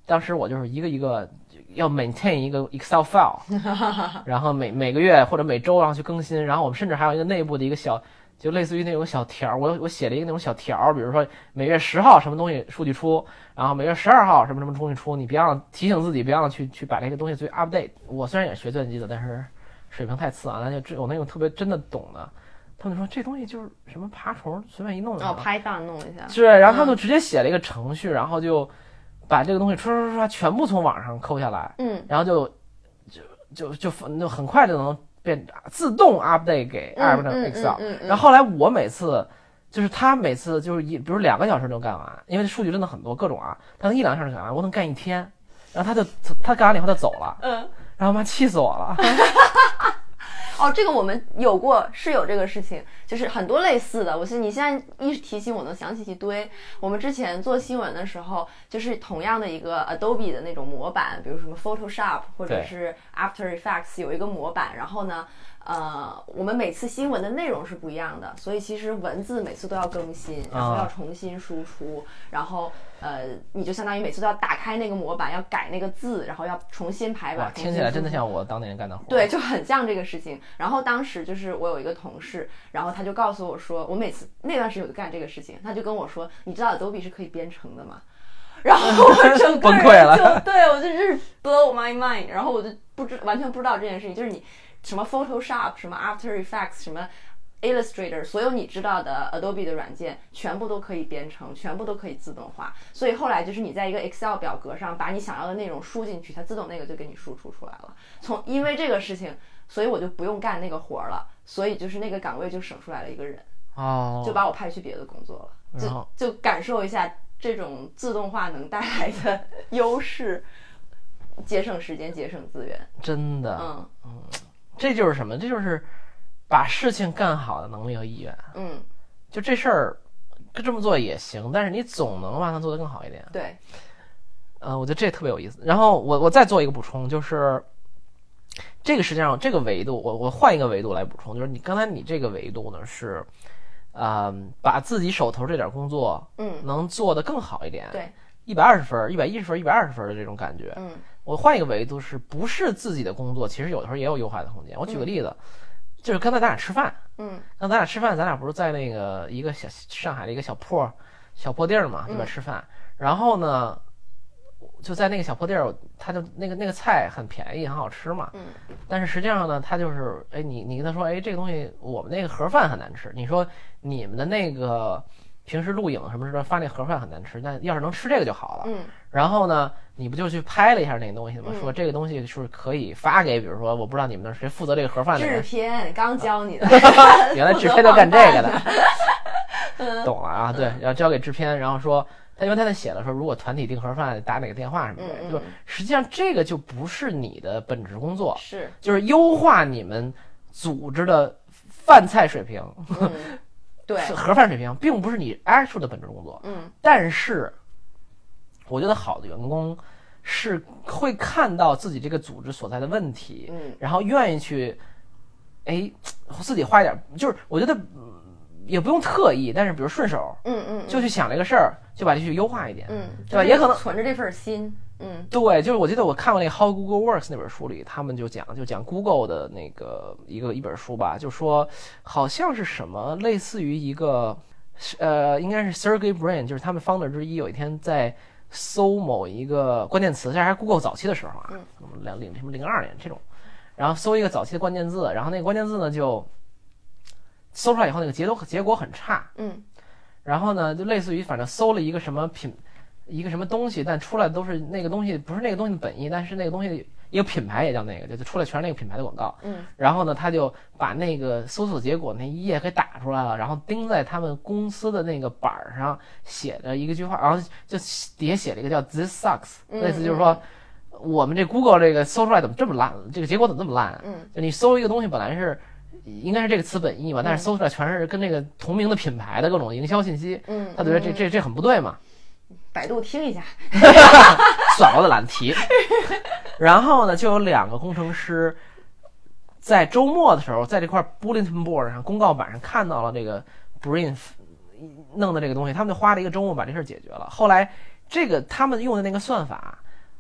当时我就是一个一个要 maintain 一个 Excel file， 然后每个月或者每周然后去更新，然后我们甚至还有一个内部的一个小，就类似于那种小条，我写了一个那种小条，比如说每月10号什么东西数据出，然后每月12号什么东西出，你别让提醒自己，别让去把这个东西最 update。我虽然也学计算机的，但是水平太次啊，那就有那种特别真的懂的。他们说这东西就是什么爬虫，随便一弄 Python 弄一下， 对，然后他们就直接写了一个程序，然后就把这个东西刷全部从网上抠下来，然后就很快就能变自动 update 给 Excel。然后后来我每次就是他每次就是比如2个小时就干完，因为数据真的很多各种啊，他能1-2小时干完，我能干1天。然后他干完了以后他走了，然后妈气死我了。 哦，这个我们是有这个事情，就是很多类似的。你现在一提醒我能想起一堆。我们之前做新闻的时候，就是同样的一个 Adobe 的那种模板，比如什么 Photoshop 或者是 After Effects 有一个模板，然后呢，我们每次新闻的内容是不一样的，所以其实文字每次都要更新，然后要重新输出，然后你就相当于每次都要打开那个模板，要改那个字，然后要重新排版。 听起来真的像我当年干的活。 对，就很像这个事情。然后当时就是我有一个同事，然后他就告诉我说，我每次那段时间我就干这个事情，他就跟我说，你知道 Adobe 是可以编程的吗？然后我整个人崩溃了， 我就是 blow my mind， 然后我就完全不知道这件事情，就是你什么 Photoshop 什么 After Effects 什么 Illustrator， 所有你知道的 Adobe 的软件全部都可以编程，全部都可以自动化。所以后来就是你在一个 Excel 表格上把你想要的内容输进去，它自动那个就给你输出出来了。因为这个事情，所以我就不用干那个活了，所以就是那个岗位就省出来了一个人，就把我派去别的工作了，就感受一下这种自动化能带来的优势，节省时间，节省资源， 真的，这就是什么？这就是把事情干好的能力和意愿。就这事儿这么做也行，但是你总能让它做得更好一点。 对， 我觉得这特别有意思。然后我再做一个补充，就是这个实际上这个维度，我换一个维度来补充，就是你刚才你这个维度呢是，把自己手头这点工作，能做得更好一点。 对 ，120分、110分、120分的这种感觉。我换一个维度，是不是自己的工作其实有的时候也有优化的空间。我举个例子，就是刚才咱俩吃饭，刚才咱俩吃饭，咱俩不是在那个一个上海的一个小破地儿嘛，对吧？吃饭，然后呢，就在那个小破地儿，他就那个菜很便宜，很好吃嘛。但是实际上呢，他就是，你跟他说，这个东西我们那个盒饭很难吃，你说你们的那个平时录影什么时候发那盒饭很难吃，但要是能吃这个就好了。然后呢，你不就去拍了一下那个东西吗？说这个东西是可以发给，比如说我不知道你们那谁负责这个盒饭的人。 制片刚教你的， 原来制片就干这个的。懂了啊，对，然后交给制片，然后说因为他写了说，如果团体订盒饭打哪个电话什么的，就实际上这个就不是你的本职工作，就是优化你们组织的饭菜水平， 对， 盒饭水平，并不是你 actual 的本职工作。但是我觉得好的员工是会看到自己这个组织所在的问题，然后愿意去，自己花一点，就是我觉得也不用特意，但是比如顺手，就去想这个事儿，就把这去优化一点，对吧？也可能存着这份心， 对，就是我记得我看过那个《How Google Works》那本书里，他们就讲 Google 的那个一本书吧，就说好像是什么类似于一个应该是 Sergey Brin， 就是他们 founder 之一，有一天在搜某一个关键词，这还是 Google 早期的时候啊，什么02年这种，然后搜一个早期的关键字，然后那个关键字呢就搜出来以后，那个结果很差，然后呢就类似于反正搜了一个什么一个什么东西，但出来都是那个东西不是那个东西的本意，但是那个东西一个品牌也叫那个，就出来全是那个品牌的广告。然后呢他就把那个搜索结果那一页给打出来了，然后钉在他们公司的那个板上写了一句话，然后就底下写了一个叫 This sucks，类似就是说我们这 Google 这个搜出来怎么这么烂，这个结果怎么这么烂？就你搜一个东西本来是应该是这个词本意嘛，但是搜出来全是跟这个同名的品牌的各种营销信息，他觉得这很不对嘛。 百度听一下， 算了，我得懒得提。然后呢，就有2个工程师在周末的时候，在这块 bulletin board 上公告板上看到了这个 Brin 弄的这个东西，他们就花了一个周末把这事解决了。后来这个他们用的那个算法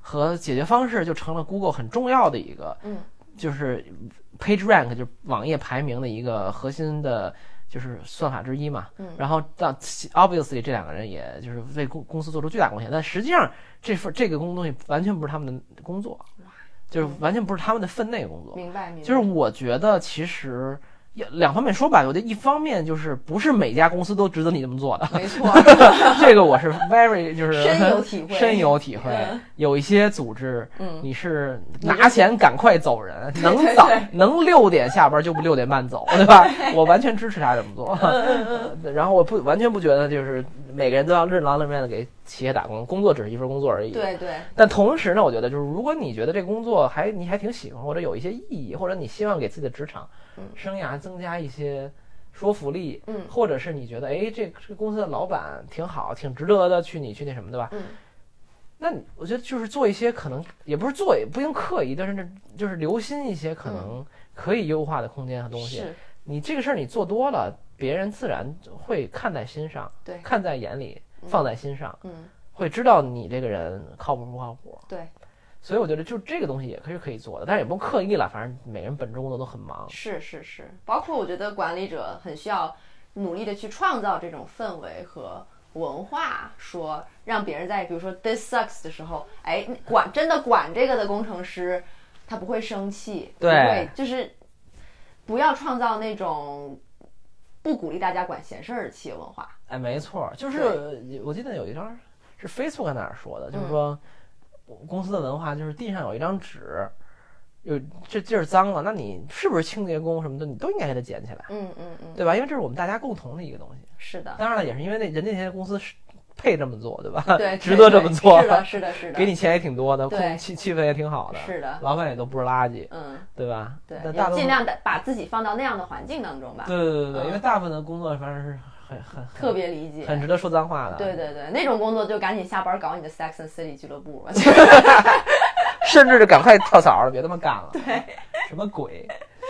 和解决方式就成了 Google 很重要的一个，就是 Page Rank 就是网页排名的一个核心的，就是算法之一嘛。然后obviously 这两个人也就是为公司做出巨大贡献，但实际上这个东西完全不是他们的工作，就是完全不是他们的分内工作。 明白。 就是我觉得其实。两方面说吧，我觉得一方面就是不是每家公司都值得你这么做的， 没错， 这个我是 very 就是深有体会。 有一些组织，你是拿钱赶快走人，能6点下班就不6点半走，对吧？我完全支持他这么做。然后我完全不觉得就是每个人都要日劳日面的给企业打工，工作只是一份工作而已。 对。 但同时呢，我觉得就是如果你觉得这个工作你还挺喜欢，或者有一些意义，或者你希望给自己的职场生涯增加一些说服力，或者是你觉得这个公司的老板挺好，挺值得的，去那什么，对吧？那我觉得就是做一些可能也不是做，也不用刻意，但是就是留心一些可能可以优化的空间和东西。你这个事儿你做多了，别人自然会看在心上， 对， 看在眼里，放在心上，会知道你这个人靠谱不靠谱。 对。 所以我觉得就这个东西也可以做的，但是也不用刻意了，反正每个人本职工作都很忙。 是，包括我觉得管理者很需要努力的去创造这种氛围和文化，说让别人在比如说 this sucks 的时候，真的管这个的工程师他不会生气， 对， 不会，就是不要创造那种不鼓励大家管闲事儿的企业文化。 没错，就是我记得有一张是 Facebook 哪儿说的，就是说。公司的文化就是地上有一张纸，这地儿脏了，那你是不是清洁工什么的，你都应该给它捡起来，对吧？因为这是我们大家共同的一个东西。 是的， 当然了，也是因为人家那些公司配这么做，对吧？ 对， 值得这么做。 是的， 给你钱也挺多的，气氛也挺好的， 是的， 老板也都不是垃圾，对吧？ 对，但尽量把自己放到那样的环境当中吧。 对，因为大部分的工作反正是。很特别理解， 很值得说脏话的。 对，那种工作就赶紧下班搞你的 Sex and City 俱乐部吧， 甚至就赶快跳槽了，别他妈干了。 对， 什么鬼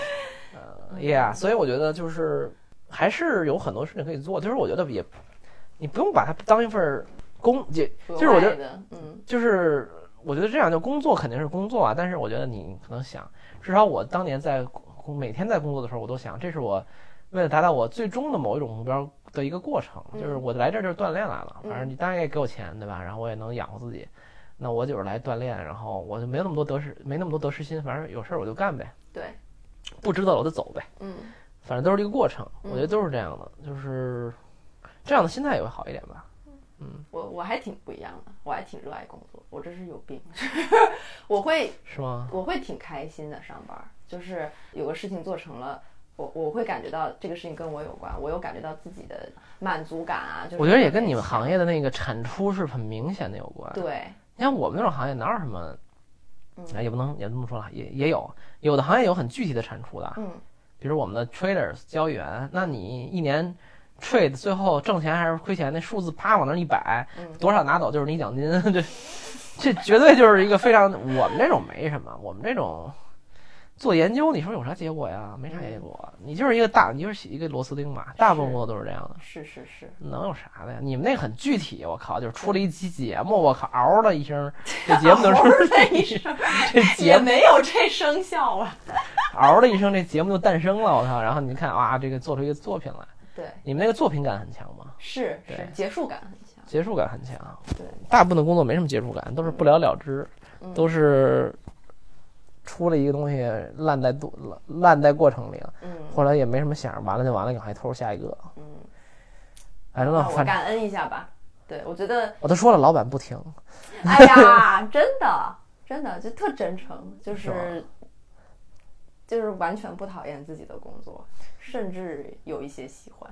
？Yeah， 所以我觉得就是还是有很多事情可以做，就是我觉得你不用把它当一份就是我觉得，就是我觉得这样就工作肯定是工作啊，但是我觉得你可能想，至少我当年每天在工作的时候，我都想，这是我为了达到我最终的某一种目标的一个过程，就是我来这儿就是锻炼来了，反正你当然也给我钱，对吧？然后我也能养活自己，那我就是来锻炼，然后我就没那么多得失心，反正有事儿我就干呗， 对， 不值得我就走呗，反正都是一个过程，我觉得都是这样的，就是这样的心态也会好一点吧。 我还挺不一样的，我还挺热爱工作，我这是有病，是吗？我会挺开心的上班，就是有个事情做成了。我会感觉到这个事情跟我有关，我有感觉到自己的满足感啊。就是、 我觉得也跟你们行业的那个产出是很明显的有关。 对， 你看我们那种行业哪有什么，也不能也这么说了，也有的行业有很具体的产出的，比如我们的 traders 交易员，那你一年 trade 最后挣钱还是亏钱，那数字啪往那一摆，多少拿走就是你奖金，这绝对就是一个非常我们这种没什么，我们这种。做研究，你说有啥结果呀？没啥结果，你就是你就是一个螺丝钉嘛。大部分工作都是这样的。 是， 能有啥的呀？你们那很具体，我靠，就是出了一期节目，我靠，嗷的一声，这节目就是的一声，这节目没有这声效啊， 嗷的一声，这节目就诞生了，我靠！然后你看啊，这个做出一个作品来。 对， 你们那个作品感很强吗？ 是，结束感很强。 结束感很强。 对， 大部分的工作没什么结束感，都是不了了之，都是。出了一个东西烂在过程里了，后来也没什么想，完了就完了，赶快偷下一个，反正我感恩一下吧。对，我觉得我都说了，老板不听。 哎呀，真的就特真诚，就是完全不讨厌自己的工作，甚至有一些喜欢。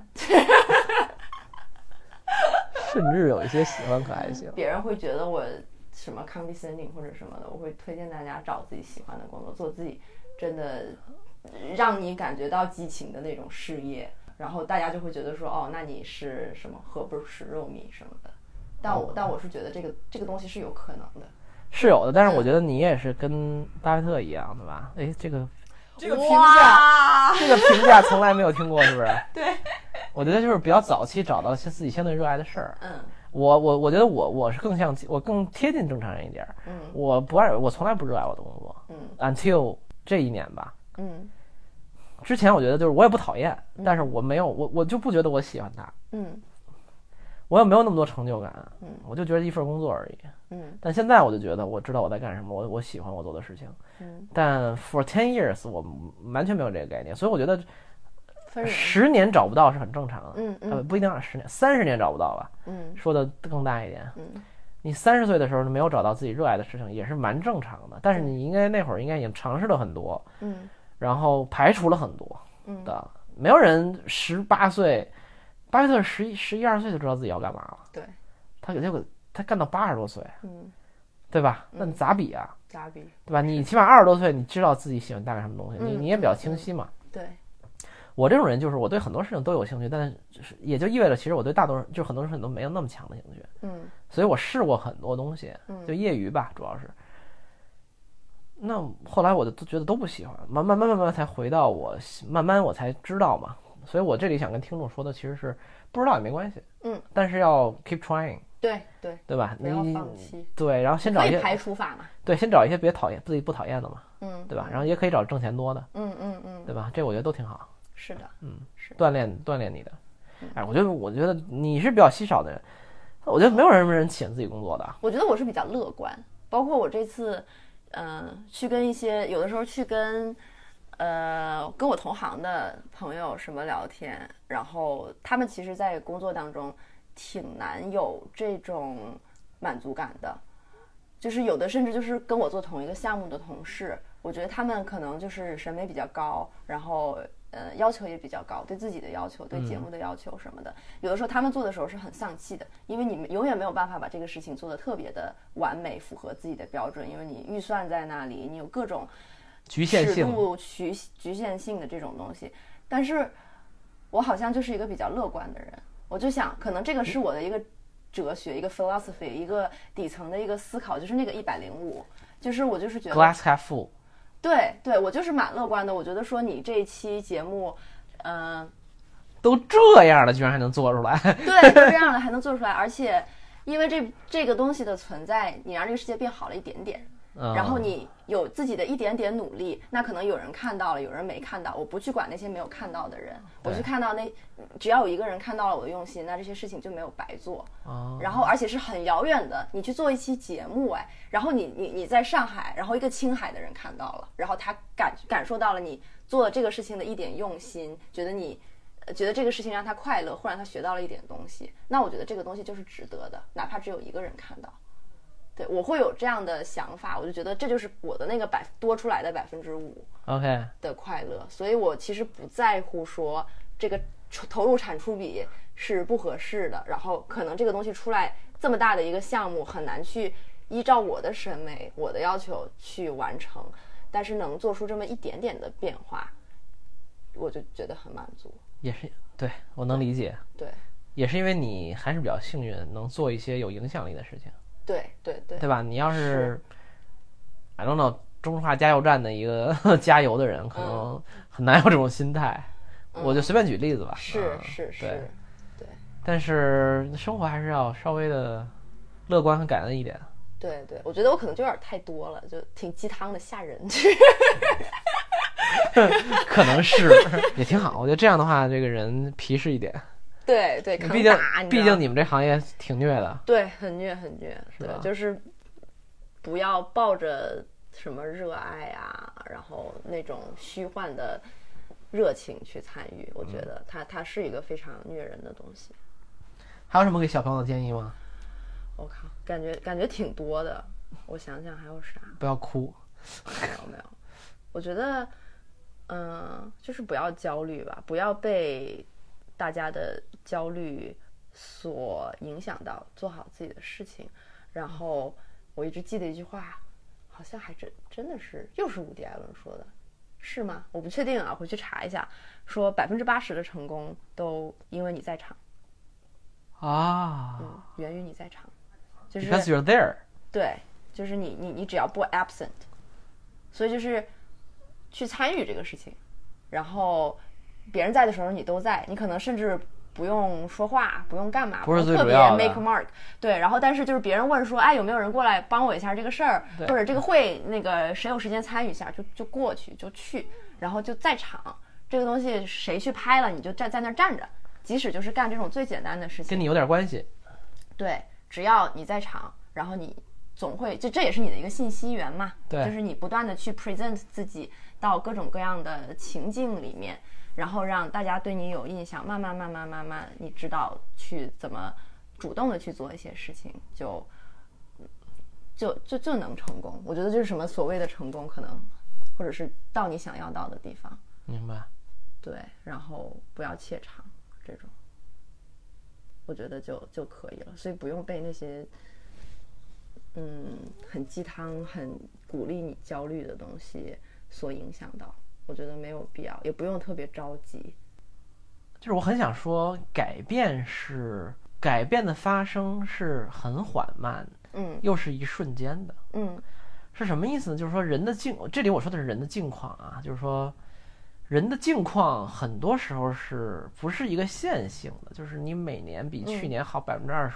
甚至有一些喜欢可还行。 别人会觉得我。什么 condescending 或者什么的，我会推荐大家找自己喜欢的工作，做自己真的让你感觉到激情的那种事业，然后大家就会觉得说，哦，那你是什么何不食肉糜什么的。但我是觉得这个东西是有可能的， 是有的。但是我觉得你也是跟巴菲特一样的吧？哎，这个评价从来没有听过，是不是？ 对， 我觉得就是比较早期找到自己相对热爱的事儿。 我觉得我是我更贴近正常人一点。我从来不热爱我的工作。until 这一年吧。之前我觉得就是我也不讨厌，但是我没有我就不觉得我喜欢它。我也没有那么多成就感。我就觉得一份工作而已。但现在我就觉得我知道我在干什么，我喜欢我做的事情。但 for 10 years 我完全没有这个概念，所以我觉得10年找不到是很正常的。不一定10年，30年找不到吧。说的更大一点。你30岁的时候没有找到自己热爱的事情也是蛮正常的，但是你应该那会儿应该已经尝试了很多。然后排除了很多的。没有人18岁巴菲特11、12岁就知道自己要干嘛了。 对， 他干到80多岁。对吧？那你咋比啊？ 咋比？ 对吧？你起码20多岁，你知道自己喜欢大概什么东西，你也比较清晰嘛。 对。 我这种人就是我对很多事情都有兴趣，但是也就意味着其实我对大多数就是很多事情都没有那么强的兴趣。所以我试过很多东西，就业余吧，主要是。那后来我就觉得都不喜欢，慢慢才回到慢慢我才知道嘛。所以我这里想跟听众说的其实是不知道也没关系。但是要 keep trying。对吧？ 不要放弃。 对，然后先找一些排除法嘛。 对，先找一些自己不讨厌的嘛。对吧？然后也可以找挣钱多的。对吧？这我觉得都挺好。 是的。 是锻炼你的。我觉得你是比较稀少的人。我觉得没有人喜欢自己工作的。 我觉得我是比较乐观，包括我这次去跟一些有的时候去跟我同行的朋友什么聊天，然后他们其实在工作当中挺难有这种满足感的，就是有的甚至就是跟我做同一个项目的同事，我觉得他们可能就是审美比较高，然后要求也比较高，对自己的要求，对节目的要求什么的，有的时候他们做的时候是很丧气的，因为你们永远没有办法把这个事情做得特别的完美，符合自己的标准，因为你预算在那里，你有各种局限性局限性的这种东西。但是我好像就是一个比较乐观的人，我就想可能这个是我的一个哲学，一个 philosophy， 一个底层的一个思考，就是那个105，就是我就是觉得 glass half full。 对，我就是蛮乐观的。我觉得说你这一期节目， 都这样了，居然还能做出来。 对，都这样了还能做出来，而且因为这个东西的存在，你让这个世界变好了一点点。然后你有自己的一点点努力，那可能有人看到了，有人没看到，我不去管那些没有看到的人，我去看到只要有一个人看到了我的用心，那这些事情就没有白做。然后而且是很遥远的，你去做一期节目，然后你在上海，然后一个青海的人看到了，然后他感受到了你做了这个事情的一点用心，觉得这个事情让他快乐，或者他学到了一点东西，那我觉得这个东西就是值得的，哪怕只有一个人看到。对，我会有这样的想法，我就觉得这就是我的那个多出来的5%的快乐。所以我其实不在乎说这个投入产出比是不合适的，然后可能这个东西出来这么大的一个项目很难去依照我的审美我的要求去完成，但是能做出这么一点点的变化，我就觉得很满足。 也是，对，我能理解。 对， 也是因为你还是比较幸运，能做一些有影响力的事情。 对吧？你要是 I don't know 中华加油站的一个加油的人，可能很难有这种心态。我就随便举例子吧。 是， 对。但是生活还是要稍微的乐观和感恩一点。 对，我觉得我可能就有点太多了，就挺鸡汤的，吓人。 可能是也挺好，我觉得这样的话，这个人皮实一点。 对， 毕竟你们这行业挺虐的。 对，很虐。对，就是不要抱着什么热爱啊，然后那种虚幻的热情去参与，我觉得它是一个非常虐人的东西。 还有什么给小朋友的建议吗？ 我靠，感觉挺多的，我想想还有啥？ 不要哭。 没有，我觉得就是不要焦虑吧，不要被大家的焦虑所影响到，做好自己的事情。然后我一直记得一句话，好像还真的是又是伍迪·艾伦说的，是吗？我不确定啊，回去查一下。说80%的成功都因为你在场源于你在场，就是 because you're there。 对，就是你只要不 absent， 所以就是去参与这个事情，然后别人在的时候你都在，你可能甚至不用说话，不用干嘛， 不是最特别主要的 make mark。对，然后但是就是别人问说，哎，有没有人过来帮我一下这个事儿，或者这个会那个谁有时间参与一下，就过去就去，然后就在场。这个东西谁去拍了，你就在那站着，即使就是干这种最简单的事情， 跟你有点关系。 对，只要你在场，然后你总会这也是你的一个信息源嘛。 对， 就是你不断的去 present 自己到各种各样的情境里面，然后让大家对你有印象，慢慢，你知道去怎么主动的去做一些事情，就能成功。我觉得就是什么所谓的成功，可能或者是到你想要到的地方。 明白。 对，然后不要怯场，这种我觉得就可以了。所以不用被那些很鸡汤、很鼓励你焦虑的东西所影响到。我觉得没有必要，也不用特别着急。 就是我很想说，改变的发生是很缓慢，又是一瞬间的，是什么意思呢？就是说这里我说的是人的境况啊，就是说人的境况很多时候是不是一个线性的？就是你每年比去年好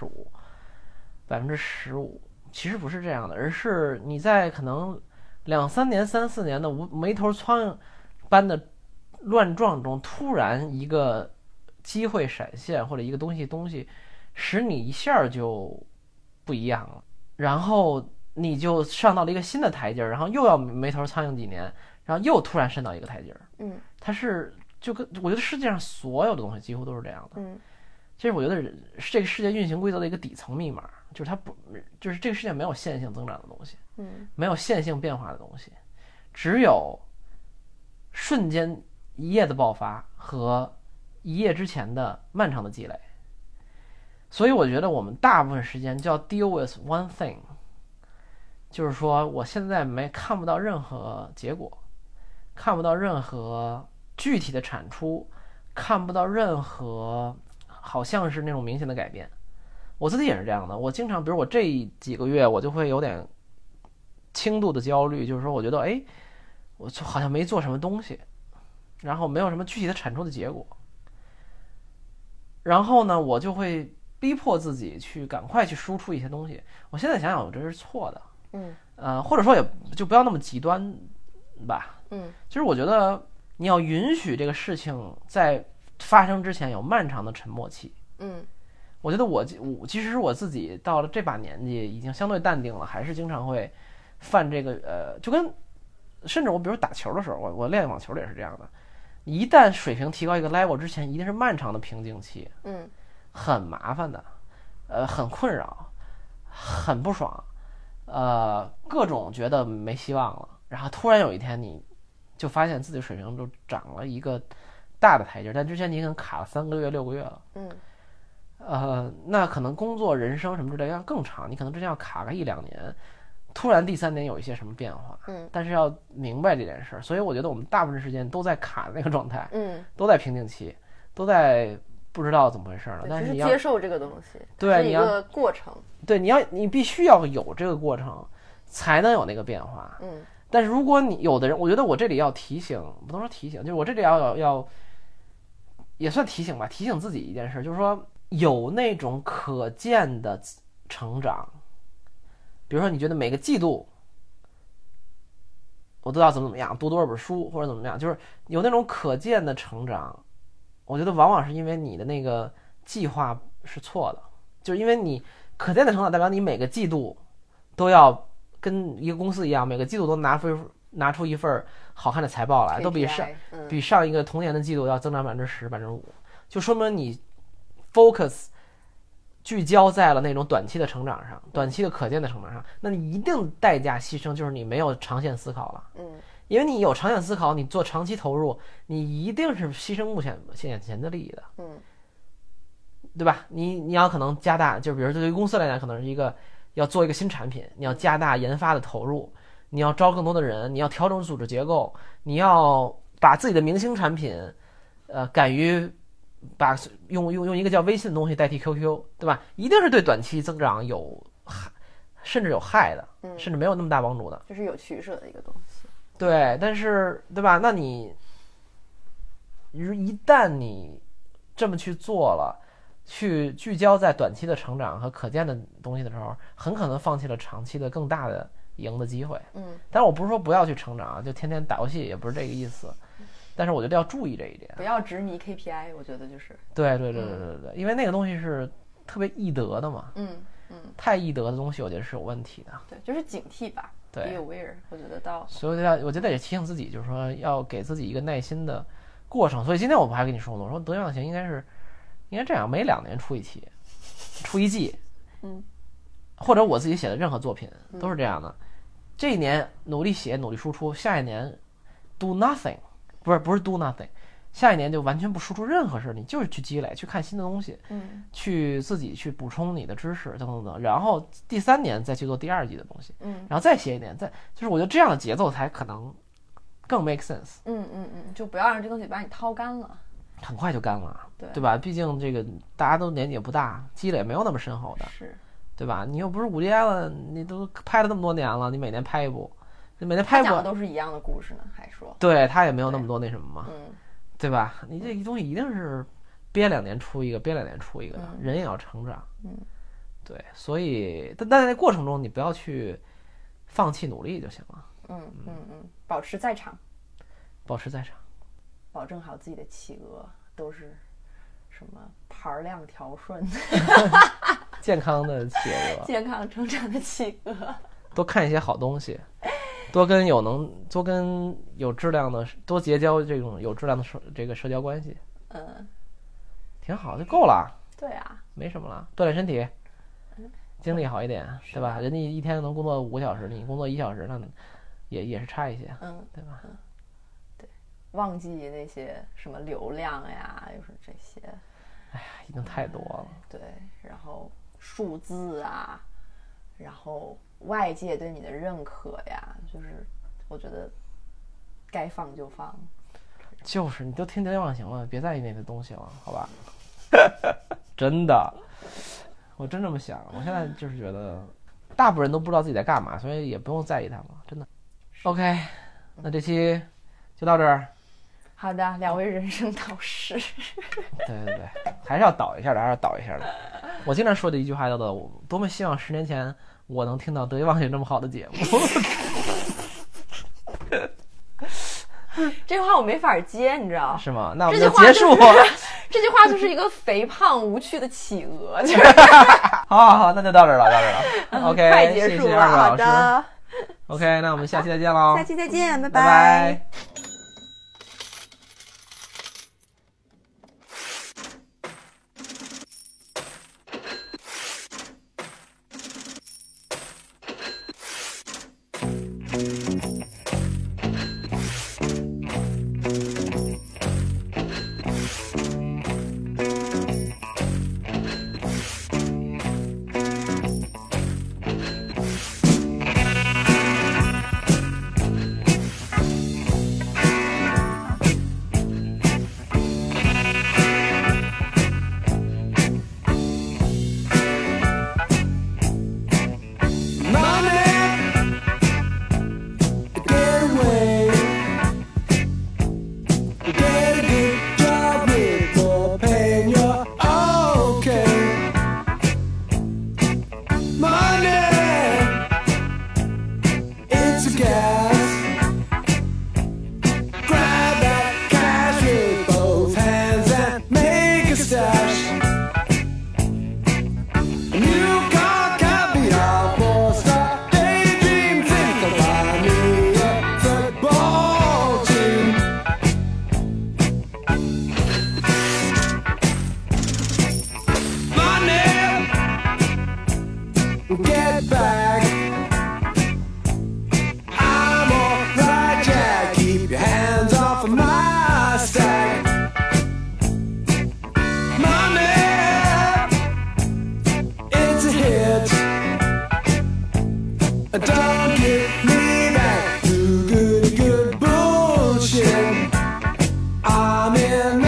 25%、15%，其实不是这样的，而是你在可能2-3年、3-4年的没头苍蝇般的乱撞中，突然一个机会闪现，或者一个东西使你一下就不一样了，然后你就上到了一个新的台阶，然后又要没头苍蝇几年，然后又突然升到一个台阶。它是就跟我觉得世界上所有的东西几乎都是这样的。其实我觉得这个世界运行规则的一个底层密码，就是它不，就是这个世界没有线性增长的东西，没有线性变化的东西，只有瞬间一夜的爆发和一夜之前的漫长的积累。所以我觉得我们大部分时间就要 deal with one thing， 就是说我现在看不到任何结果，看不到任何具体的产出，看不到任何好像是那种明显的改变。我自己也是这样的，我经常比如我这几个月我就会有点轻度的焦虑，就是说我觉得我就好像没做什么东西，然后没有什么具体的产出的结果，然后呢我就会逼迫自己去赶快去输出一些东西。我现在想想我这是错的，或者说也就不要那么极端吧，其实我觉得你要允许这个事情在发生之前有漫长的沉默期。我觉得我其实我自己到了这把年纪已经相对淡定了，还是经常会犯这个就跟甚至我比如打球的时候，我练网球也是这样的，一旦水平提高一个 level 之前，一定是漫长的瓶颈期，很麻烦的，很困扰，很不爽，各种觉得没希望了，然后突然有一天你就发现自己水平就涨了一个大的台阶，但之前你可能卡了3个月6个月了，那可能工作人生什么之类要更长，你可能之前要卡个1-2年，突然第3年有一些什么变化，但是要明白这件事，所以我觉得我们大部分时间都在卡那个状态，都在瓶颈期，都在不知道怎么回事了。但是你要接受这个东西， 对， 是一个过程， 对，你必须要有这个过程，才能有那个变化。但是如果你有的人，我觉得我这里要提醒，不能说提醒，就是我这里要也算提醒吧，提醒自己一件事，就是说有那种可见的成长，比如说你觉得每个季度我都要怎么样，读多少本书或者怎么样，就是有那种可见的成长，我觉得往往是因为你的那个计划是错的，就是因为你可见的成长代表你每个季度都要跟一个公司一样，每个季度都拿出一份好看的财报来，都比上一个同年的季度要增长10%、5%，就说明你 focus 聚焦在了那种短期的成长上，短期的可见的成长上，那你一定代价牺牲就是你没有长线思考了。因为你有长远思考，你做长期投入，你一定是牺牲目前眼前的利益的，对吧？你要可能加大，就比如对于公司来讲，可能是一个要做一个新产品，你要加大研发的投入，你要招更多的人，你要调整组织结构，你要把自己的明星产品，敢于把用一个叫微信的东西代替 QQ， 对吧？一定是对短期增长甚至有害的，甚至没有那么大帮助的， 就是有取舍的一个东西。对， 但是对吧？那你一旦你这么去做了，去聚焦在短期的成长和可见的东西的时候，很可能放弃了长期的更大的赢的机会。但是我不是说不要去成长，就天天打游戏，也不是这个意思。但是我觉得要注意这一点， 不要执迷 KPI， 我觉得就是对，因为那个东西是特别易得的嘛，太易得的东西，我觉得是有问题的。 对，就是警惕吧， 对 ，be aware， 我觉得到， 所以我觉得也提醒自己，就是说要给自己一个耐心的过程。所以今天我不还跟你说呢，我说得意忘形应该这样，每2年出一期，出一季，或者我自己写的任何作品都是这样的。这一年努力写，努力输出，下一年 do nothing。不是 do nothing， 下一年就完全不输出任何事，你就是去积累，去看新的东西，去自己去补充你的知识等等，然后第3年再去做第2季的东西，然后再写一年，就是我觉得这样的节奏才可能更 make sense。 就不要让这东西把你掏干了， 很快就干了，对吧？毕竟这个大家都年纪也不大，积累没有那么深厚的， 是， 对吧？你又不是伍迪·艾伦，你都拍了那么多年了，你每年拍一部。每天拍他讲的都是一样的故事呢，还说对他也没有那么多那什么嘛，对吧？你这个东西一定是憋2年出一个，憋2年出一个的，人也要成长，对，所以但在过程中你不要去放弃努力就行了， 保持在场，保证好自己的企鹅都是什么盘量调顺， 健康的企鹅， 健康成长的企鹅， 多看一些好东西。多跟有质量的，多结交这种有质量的这个社交关系，挺好，就够了。 对啊， 没什么了，锻炼身体，精力好一点，对吧？人家一天能工作5个小时，你工作1小时，那也是差一些，对吧？ 对，忘记那些什么流量呀，又是这些， 哎呀，已经太多了。 对，然后数字啊，然后外界对你的认可呀，就是我觉得该放就放， 就是你都听得忘形了，别在意那些东西了，好吧？真的，我真这么想。我现在就是觉得大部分人都不知道自己在干嘛，所以也不用在意他们了，真的。OK， 那这期就到这儿。 好的，2位人生导师。 对，还是要导一下的，我经常说的一句话叫做：我多么希望10年前我能听到得意忘形这么好的节目。 这句话我没法接，你知道是吗？那我们就结束。 这句话就是一个肥胖无趣的企鹅。就是、 好，那就到这儿了。OK， 快结束了， 谢谢2位老师。 好的。 OK， 那我们下期再见喽。 下期再见，拜拜。Don't get me back to good bullshit. I'm in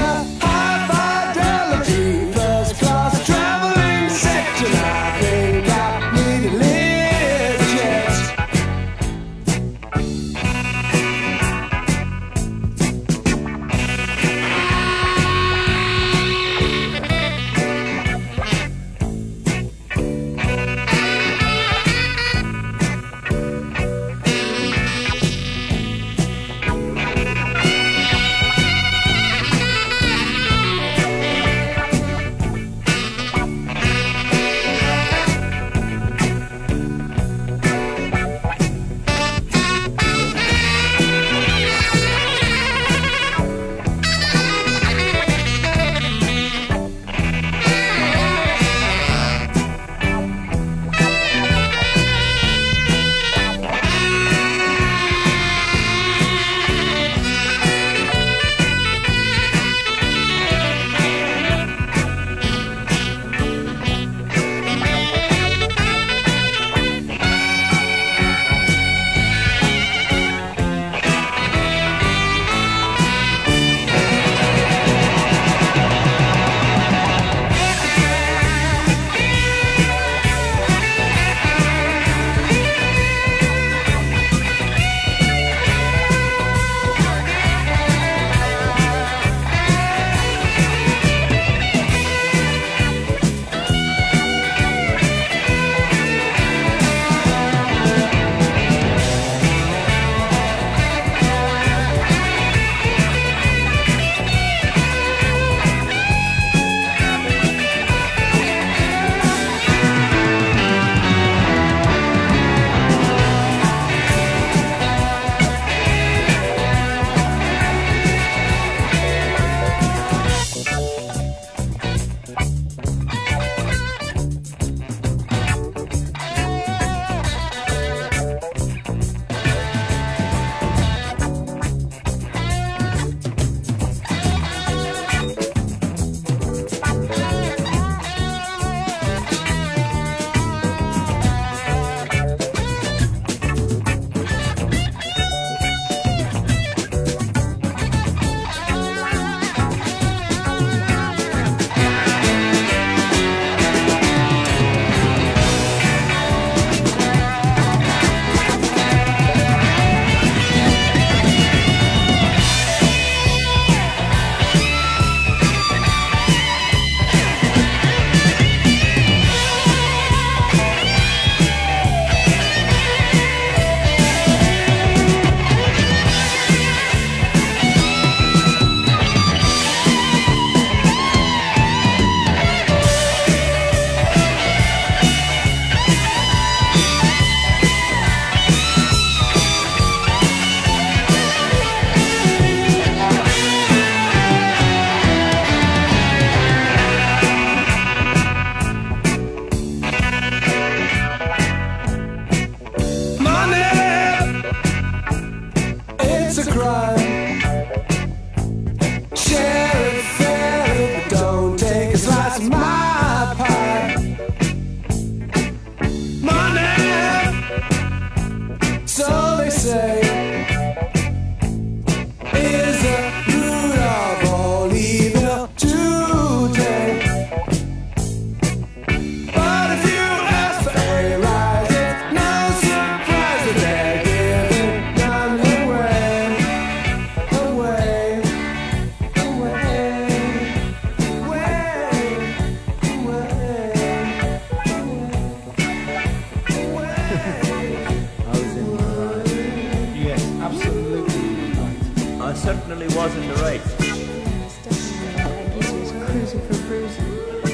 crazy for crazy.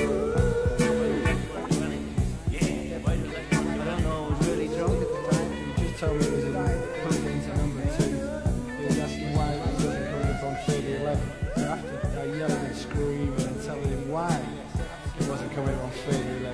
Told me it was put it into number 2. He was asking why he wasn't coming up on 30-11. So after I yelled and screamed and telling him why he wasn't coming up on 30-11,